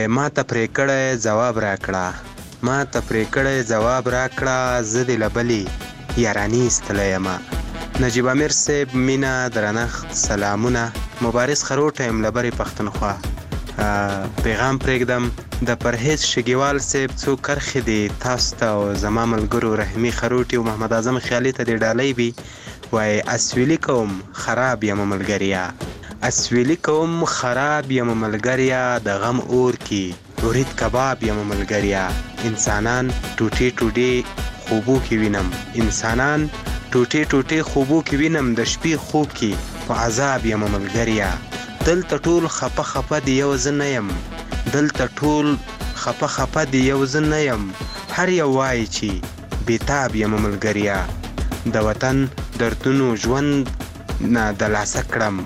ما ته پرې کړی ځواب راکړه زه دې له بلې یاراني ایستلی یم. نجیب امیر صاحب مینه درنښت سلامونه. مبارز خروټ یم له برې پښتونخوا. پیغام پرېږدم د پرهیز شګیوال صاحب څو کرښې دي تاسو ته او زما ملګرو رحمي خروټي او محمد اعظم خیالي ته دې ډالۍ وي. وایي اسویلي کوم خراب یم ملګریا، د غم اور کې ورید کباب یم ملګریا. انسانان ټوټې خوبو کې وینم، د شپې خوب کې په عذاب یم ملګریا. دلته ټول خپه دی یو زه نه یم، هر یو وایي چې بېتاب یم ملګریا. د وطن دردونو ژوند نه د لاسه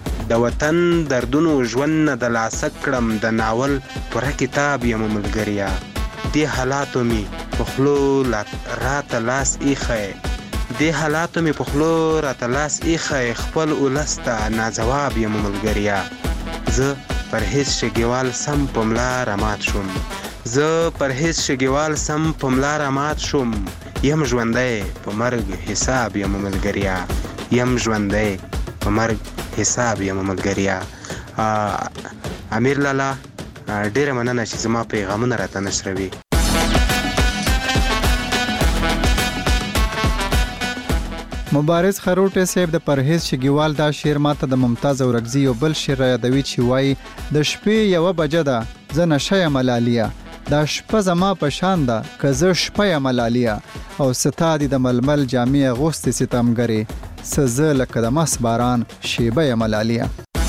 کړم، د ناول پوره کتاب یم ملګریا. دې حالاتو می په خلو راته لاس ایښی، خپل اولس ته ناځواب یم ملګریا. زه پرهیز شګیوال سم په ملا رمات شوم، یم ژوندی په مرګ حساب یم ملګریا. امیر لالا ډیره مننه چې زما پیغامونه راته نشروي. مبارز خروټی صاحب د پرهیز شګیوال دا شعر ماته د ممتاز اورکزي یو بل شعر را یادوي چې وایي د شپې 1 بجه ده زه نشه یم لالیا، دا شپه زما په شان ده که زه شپه یم لالیا، او ستا دي د ململ جامې اغوستې ستمګرې، څه زه لکه د مس باران شیبه یم لالیا.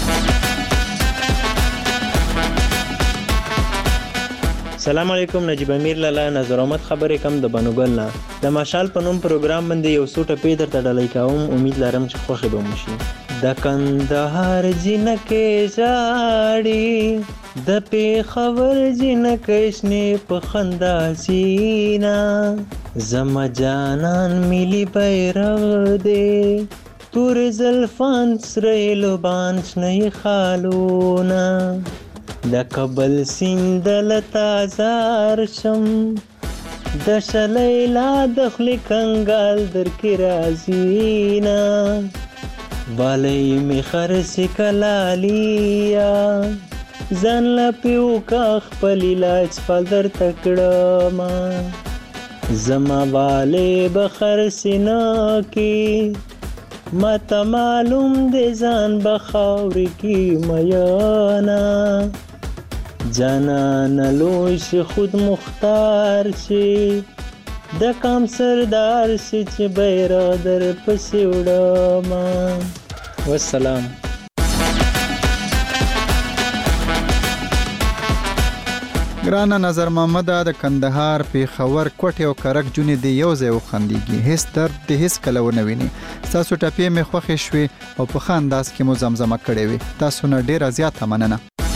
سلام علیکم. نجیب امیر لالا نظر احمد خبرې کوم د بنوګل نه. د مشال په نوم پروګرام باندې یو څو ټپې درته ډالۍ کوم، امید لرم چې خوښې به مو شي. د کندهار جنکې ژاړي، د پېښور جنکې شنې په خندا سینا، زما جانان ملي بیرغ دی، تور زلفان سره لبان شنې خالونه، د کابل سیند لتازار شم، د شلیلا د خلی کنګال در کې رازینا، والی می خرسی کلالیا، ځان لا پیو کا خپل علاج فال در تکړما، زما والی بخرسی نا کی ماته معلوم دی ځان بخاوري کی میانا، جانان لوی شي خود مختار شي، د کام سردار شي چې بیرغ در پسې وړما. والسلام. ګرانه نظر محمد د کندهار پیښور کوټه او کرک جونې دی یو ځای وخندېږي، هیڅ درد دی هیڅ کله ونه ویني. تاسو ټپې مې خوښې شوې او په ښه انداز کې مو زمزمه کړې وې، تاسو نه ډیره زیاته مننه.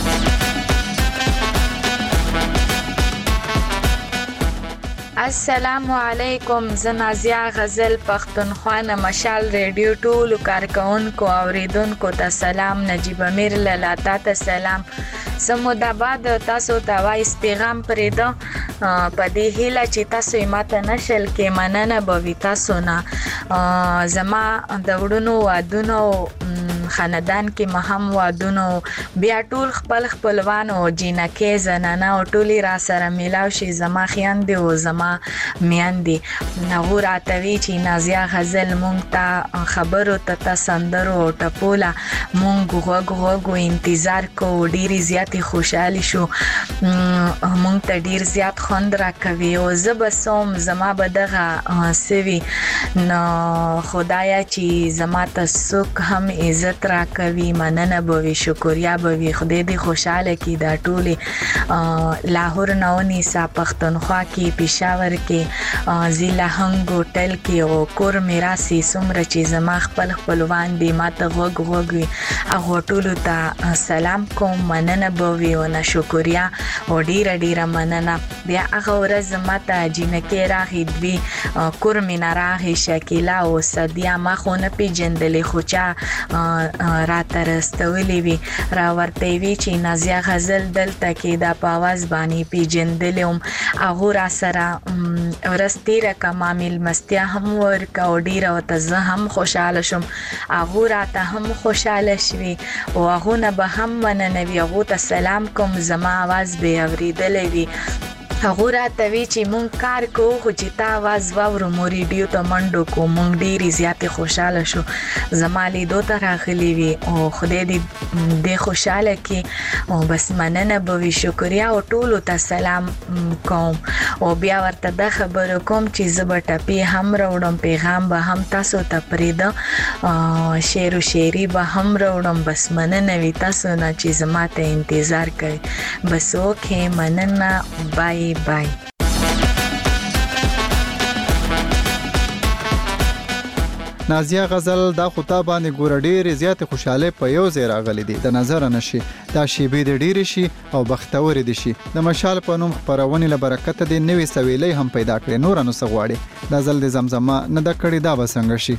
السلام علیکم. زه نازیه غزل پښتونخوا نه مشال ریډیو ټولو کارکونکو اوریدونکو ته سلام. نجیب امیر لالا ته سلام. سموداباد تاسو ته وایس پیغام پرېده په دې هیله چې تاسو یې ماته نشل کې مننه به وي تاسو نه. زما د وړونو وادونو خاندان کې مهم وادونو بیا ټول خپلوان او جینکې زنانه او ټولې را سره میلاو شي، زما خویندې او زما میندې. هغو راته وی چې نازیه غزل مونږ ته خبرو ته سندرو او ټپوله مونږ غوږ انتظار کوو، ډېرې زیاتې خوشحالي شو، مونږ ته ډېر زیات خوند راکوي او زه به سوم زما به دغه سوي نو خدایا چې زما ته څوک هم عزت راکوي، مننه به وي، شکریا به وي، خدای دې خوشحاله کړي. دا ټولې لاهور نه ونیسه، پښتونخوا کې، پېښور کې، ضلع هنګ هوټل کې او کور میراسي څومره چې زما خپلوان دي ما ته غوږ وي، هغو ټولو ته سلام کوم، مننه به وي او نه شکریا او ډیره مننه. بیا هغه ورځ ما ته جینکې راغی دوی کور مې نه راغی شکیلا او صدیا، ما خو نه پېژندلې خو چا راته رستولې وي را ورته وی چې نازیه غزل دلته کې د پاواز باندې پیجندلم هغه را سره ورستیره کما ملمستیا هم ورکا او ډیره او ته هم خوشاله شم هغه راته هم خوشاله شوي او هغه نه به هم مننوي هغه ته سلام کوم زما आवाज به اوریدلې وي هغه راته وی چې مونږ کار کوو خو چې تا आवाज واورو مو ریډیو ته منډو کو مونږ ډیرې زیاتې خوشاله شو زما لیدو ته راغلی وي او خدای دې خوشاله کې او بس مننه به وي شکریا او ټولو ته سلام کوم او بیا ورته دا خبرو کوم چې زه به ټپې هم راوړم پیغام به هم تاسو ته پرېږدم شعر و شاعري به هم راوړم بس مننه وي تاسو نه چې زما ته انتظار کوي بس اوکې مننه بای بای نازیه غزل دا خطا باندې ګور ډېرې زیاتې خوشاله په یو ځای راغلي دي د نظر نشي دا شیبې د ډېرې شي او بختور دي شي د مشال په نوم خبرونې له برکت دي نوې سویلې هم پیدا کړي نور نو سغواړي د زل د زمزمه نه د کړي دا وسنګ شي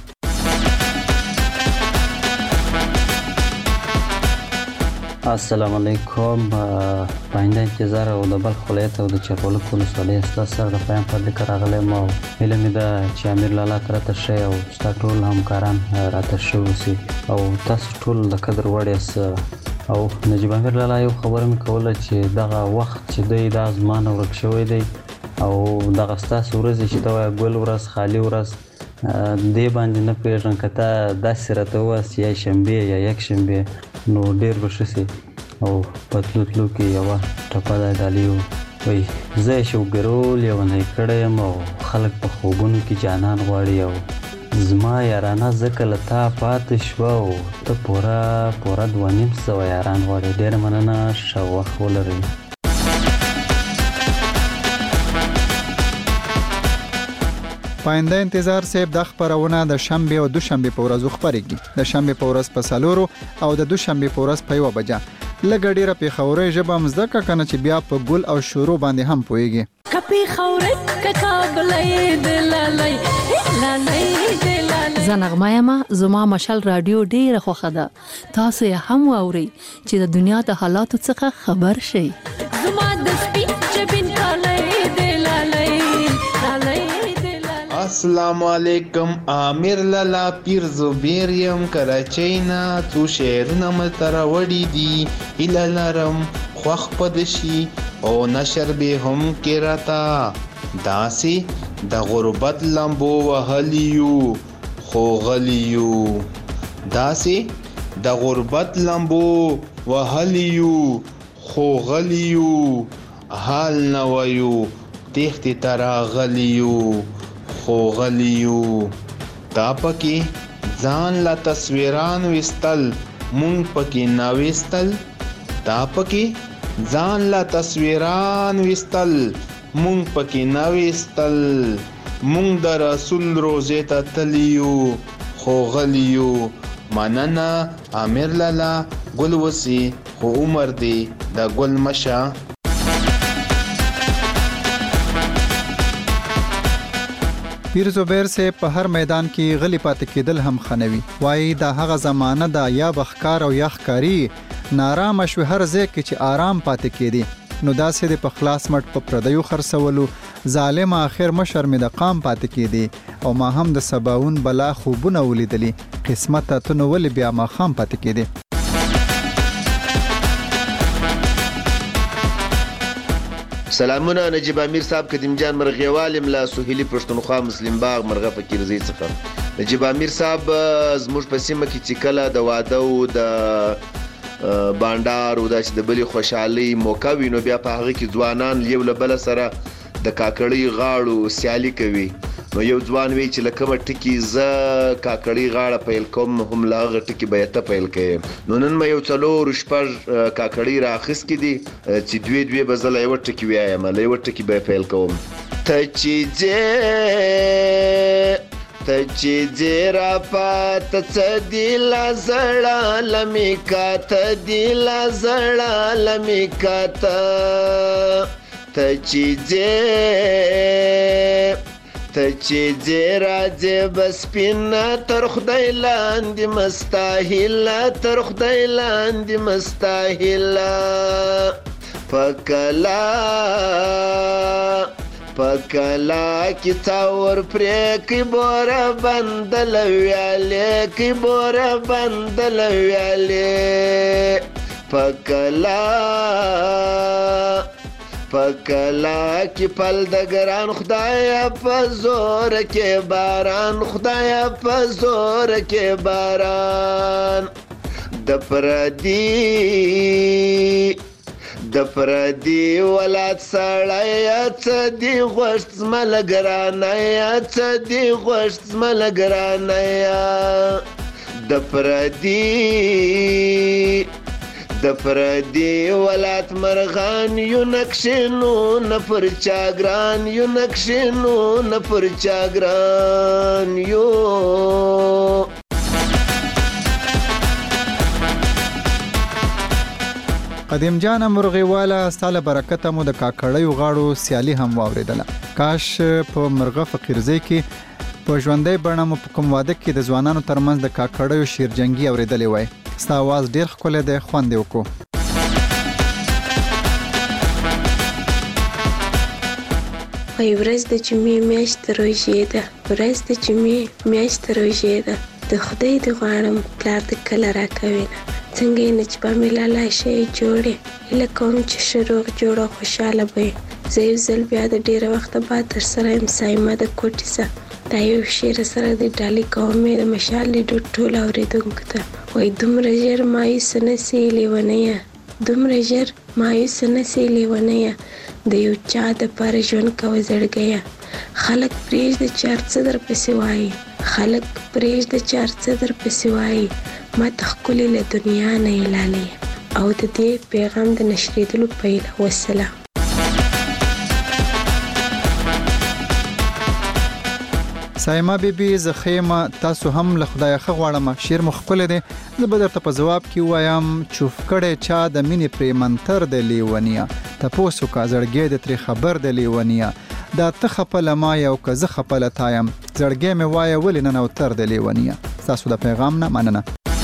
السلام علیکم پاینده انتظار او د بلخ ولایت او د چرولک ولسوالۍ ستاسو سره د پیغام په لیک راغلی ما هیله مې ده چې امیر لالا راته شي او ستاسو ټول همکاران راته شي او تاسو ټول د قدر وړ یاست او نجیب امیر لالا یو خبره مې کوله چې دغه وخت چې دی د ازمان ورک شوی دی او دغه ستاسو ورځ چې دا ګل ورځ خالی ورځ دې باندې نه پیژن کته داسې راته وایي یا شنبه یا یک شنبه نو ډیر بشسي او پتلوتلو کې یو ټپه د دالیو وای زه شوګرول یو نه کړم او خلک په خوبونو کې جانان غواړي او زما یارانه زکه لتا پات شو او ته پورا 2.5 یاران غواړي ډیر مننه شوخ ولري پاینده انتظار صاحب د خبرونه د شنبه او دوشنبه په ورځ خبرېږي د شنبه په ورځ په سالورو او د دوشنبه په ورځ په 1 بجه لګ ډیره په خورې ژبه مزدک کنه چې بیا په ګل او شروع باندې هم پويږي کپی خورې ککابلې دلالای زنغمه ما زما مشال رادیو ډیره خوخه ده تاسو یې هم اوري چې د دنیا د حالاتو څخه خبر شئ زما د سپین جبین کالای دلالای السلام علیکم امیر لالا پیر زبیر یم کراچۍ نه څو شعرونه متره وړي دي هیله لرم خوښ پدشي او نشر به هم کې راته داسې د غربت لمبو وهلیو خو غلیو داسې د غربت لمبو وهلیو خو غلیو حال نویو تخت ترا غلیو خو غلیو تا پکې ځان لا تصویران وستل مونږ پکې نا وستل تا پکې ځان لا تصویران وستل مونږ پکې نا وستل مونږ د رسول روزه ته تلیو خو غلیو مننه امیر لالا ګل وسی خو عمر دی د ګل مشا پیر زبیر سے په هر میدان کې غلی پاتې کېدل هم خنوي وایي دا هغه زمانہ دا یا بخکار او یا خکاری نارام شو هر ځای کې چې آرام پاتې کېدی نو داسې د په خلاص مټ په پردیو خرڅولو ظالم اخر مشر مې د قام پاتې کېدی او ما هم د سباون بلا خوبونه ولیدلی قسمت ته نو ول بیا ما خام پاتې کېدی سلامونه نجیب امیر صاحب قدیم جان مرغیوال املا سهیلی پښتونخوا مسلم باغ مرغه فقیر زی څخه نجیب امیر صاحب زموږ په سیمه کې چې کله د واده او د بانډار او د بلی خوشحالي موقع وینو بیا په هغه کې ځوانان یو له بل سره د کاکړی غاړو سیالي کوي نو یو ځوان وی چې لکه ټکی ز کاکړی غاړه پیل کوم هم لاغه ټکی به ته پیل کړي نو نن مې یو څلور شپږ کاکړی راخص کې دي چې دوی بزل یو ټکی وایم له یو ټکی به پیل کوم ته چې زیرا پات څدی لزړه لمیکا ته دی لزړه لمیکا ته چې ته چې ځې راځې بس سپینه تر خدای لاندې مستاهله تر خدای لاندې مستاهله پکلا کی څاور پرې کی بوره بندل ویالې کی بوره بندل ویالې پکلا کی پل د ګران خدایا په زور کې باران خدایا په زور کې باران د پردي ولاد سړی څه دی غوښت زما له ګرانیه څه دی غوښت زما له ګرانیه د پردي ولات مرغان یو نقشینو نه پر چاګران یو نقشینو نه پر چاګران یو قدیم جان مرغی والا ستاله برکته مو د کاکړیو غاړو سیالي هم واوریدله کاش په مرغه فقیرزی کې په ژوندۍ بڼه مو په کوم واده کې د ځوانانو ترمنځ د کاکړیو شیرجنګي اوریدلې وای ستا आवाज ډیر ښکلی دی خوند یې وکړو وای ورځ د جمعې میاشت روژې ده ورځ د جمعې میاشت روژې ده د خدای د غواړم پلار د کله راکوي نه څنګه یې نجیبه مې لالا شی جوړې هیله کوم چې ښه روغ جوړ او خوشحاله به یې زه یو ځل بیا د ډېره وخته بعد در سره یم سایمه د کوټې څه دا یو شعر سره د ډالۍ کوم مې د مشال لیډو ټول اورېدونکو ته وایي دومره ژر مایوسه نسې لیونیه دومره ژر مایوسه نسې لیونیه د یو چا دپاره ژوند کوه زړګیه خلک پرېږده چې هر څه درپسې وایي خلک پرېږده چې هر څه درپسې وایي ما ته ښکلې له دنیا نه یې لالیه او د دې پیغام د نشرېدلو پیل والسلام سایما بیبي زخیمه تاسو هم له خدای ښه غواړم شعر مو ښکلی دی زه به درته په ځواب کې وایم چوف کړی چا د مینې پرې منتر د لیونیه تپوس وکړه زړګی د ترې خبر د لیونیه دا ته خفه له ما یو که زه خفه له تا یم زړګی مې وایه ولې ننوتر د لیونیه ستاسو د پیغام نه مننه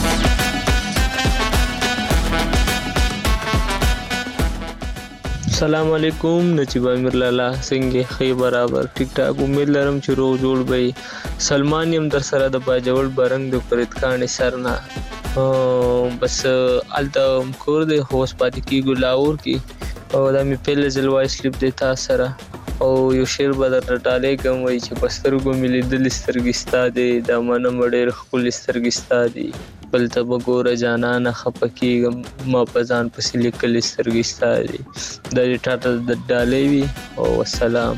السلام علیکم نجیب امیر لالا څنګه خی برابر ټیک ټاک امید لرم چې روغ جوړ به سلمان یم در سره د باجوړ برنګ د فرید خان سرنا بس الته کور د هوس پاتې کی ګلاور کی او دا می په لزل وایس کلیپ د تا سره او یو شعر به در ټاله کوم وای چې پسترګو ملي د لسترګستا دی د منه مډیر خپل لسترګستا دی بل ته وګوره جانانه خپکیږم ما په ځان پسې لیکل سترګې ستا دي دا دې ټاټه د ډالۍ وي او والسلام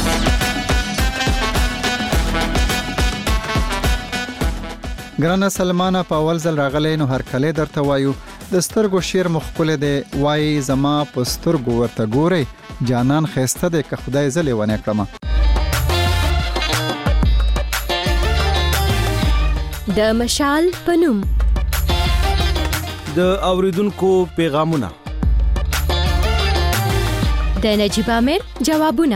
ګرانه سلمانه په اول ځل راغلی نو هرکلی درته وایو د سترګو شعر مو ښکلی دی وایي زما په سترګو ورته ګورئ جانان ښایسته دی که خدای زه لیونی کړمه د مشال په نوم د اوریدونکو پیغامونه د نجیب امیر جوابونه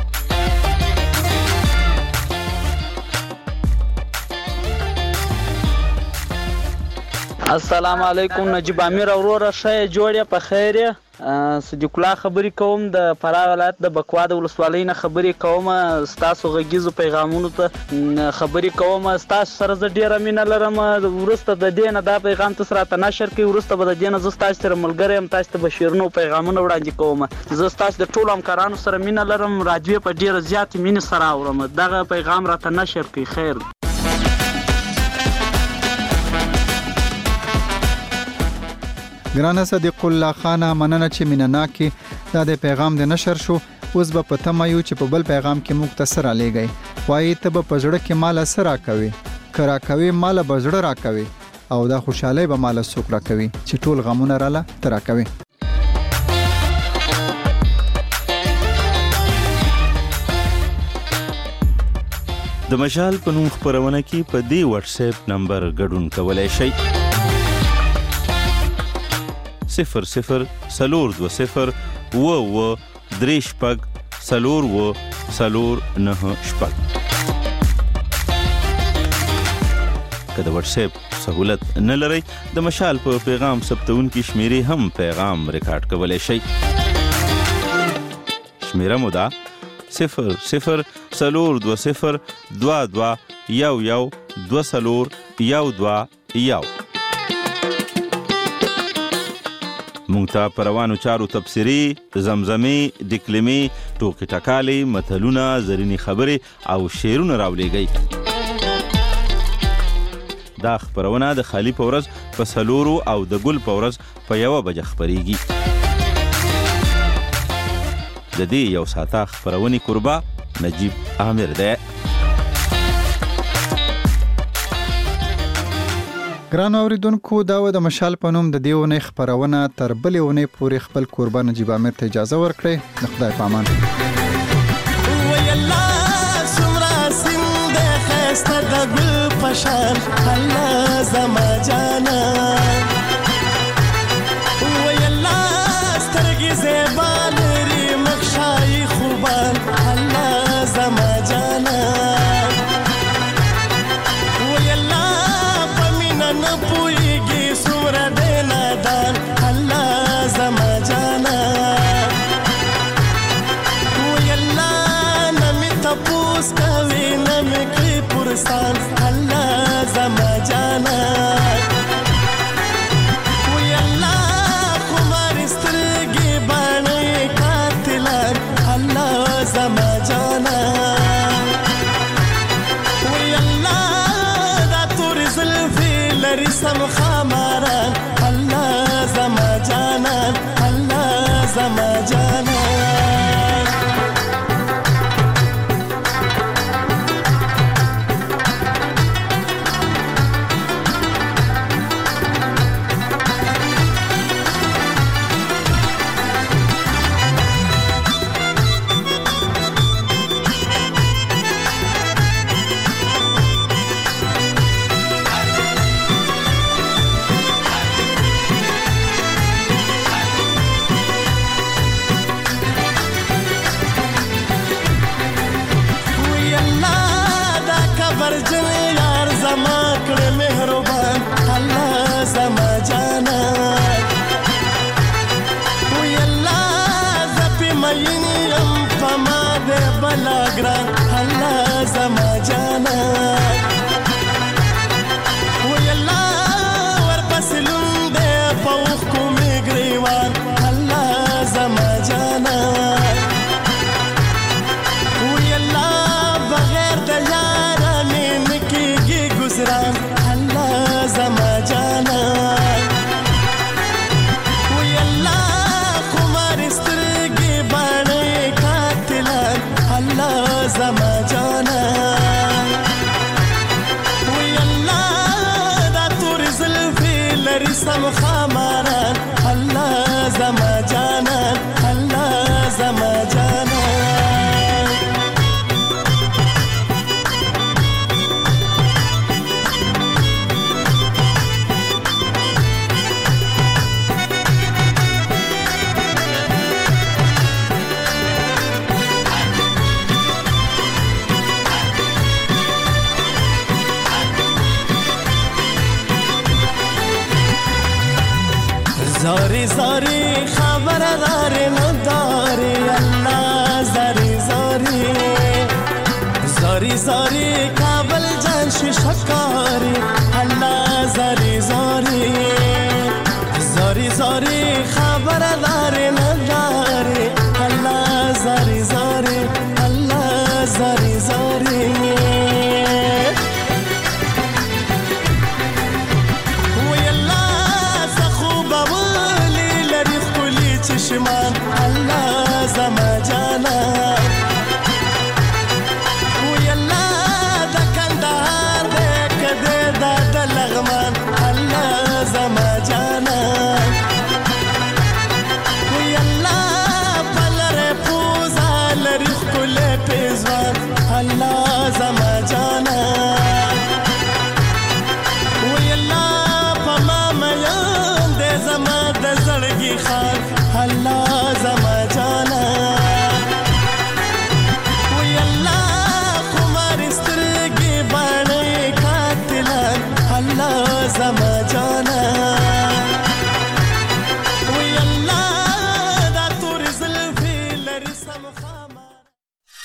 السلام علیکم نجیب امیر وروره ښه جوړ په خیر صدیق الله خبرې کوم د فراه ولایت د بکوا د ولسوالۍ نه خبرې کوم ستاسو غږیزو پیغامونو ته خبرې کوم ستاسو سره زه ډیره مینه لرم وروسته د دې نه دا پیغام تاسو راته نشر کړئ وروسته به د دې نه زه ستاسو سره ملګری یم تاسو ته به شعرونه او پیغامونه وړاندې کوم زه ستاسو د ټولو همکارانو سره مینه لرم راډیو په ډیره زیاتې مینې سره اورم دغه پیغام راته نشر کړئ خیر ګرانه صدیق الله خان مننه چې مینناکي دا د پیغام د نشر شو اوس به په تمه یو چې په بل پیغام کې مختصر لګی وایي ته به په زړه کې مال سره کوي کرا کوي مال به زړه را کوي او دا خوشاله به مال سوک را کوي چې ټول غمونه راله ترا کوي د مشال په نوم خبرونه کې په دې واتس اپ نمبر ګډون کولای شئ 00 سلور 20 و 3 شپږ سلور و سلور 9 شپږ که د واتس اپ سهولت نه لرئ د مشال په پیغام ثبتونکي شمیرې هم پیغام ریکارډ کولی شئ. شمیره مو ده 002022111221. مونږ ته په روانو چارو تبصرې، زمزمې، ډکلمې، ټوکې ټکالې، متلونه، زرینې خبرې او شعرونه راولیږئ. دا خپرونه د خالي په ورځ په 4 او د ګل په ورځ په 1 بجه خپریږي. د دې یو ساعته خپرونې کوربه نجیب عامر دی. ګرانو اوریدونکو، دا و د مشال په نوم د دې اونۍ خپرونه تر بلې اونۍ پورې خپل کوربه نجیب عامر ته اجازه ورکړئ. د خدای په امان. ویلا سمرا سند خسته د ګل پشان الله زما جانا ویلا سترګې زبال ری مخشای خوبان الله زما جانا ویلا پمینا نه پويږي سمرا دینا دان الله زما جانا ویلا نمی تپوس کوي نمی کړی پرستان الله زما جانا ویلا خمار سترګې باندې قاتلان الله زما جانا ویلا دا تور زلفي لري سم خماران الله زما جانا الله زما جانا سم خماران الله زما جانا الله زما جانا زاری زاری خبردار نداری الله زاری زاری زاری زاری کابل جان شکاری الله زاری زاری زاری زاری خبردار نداری الله زاری زاری الله زاری زاری چشمان الله زما جانا وی الله د کندهار د کده د لغمان الله زما جانا وی الله بلره پوزا لري خپل پیزوان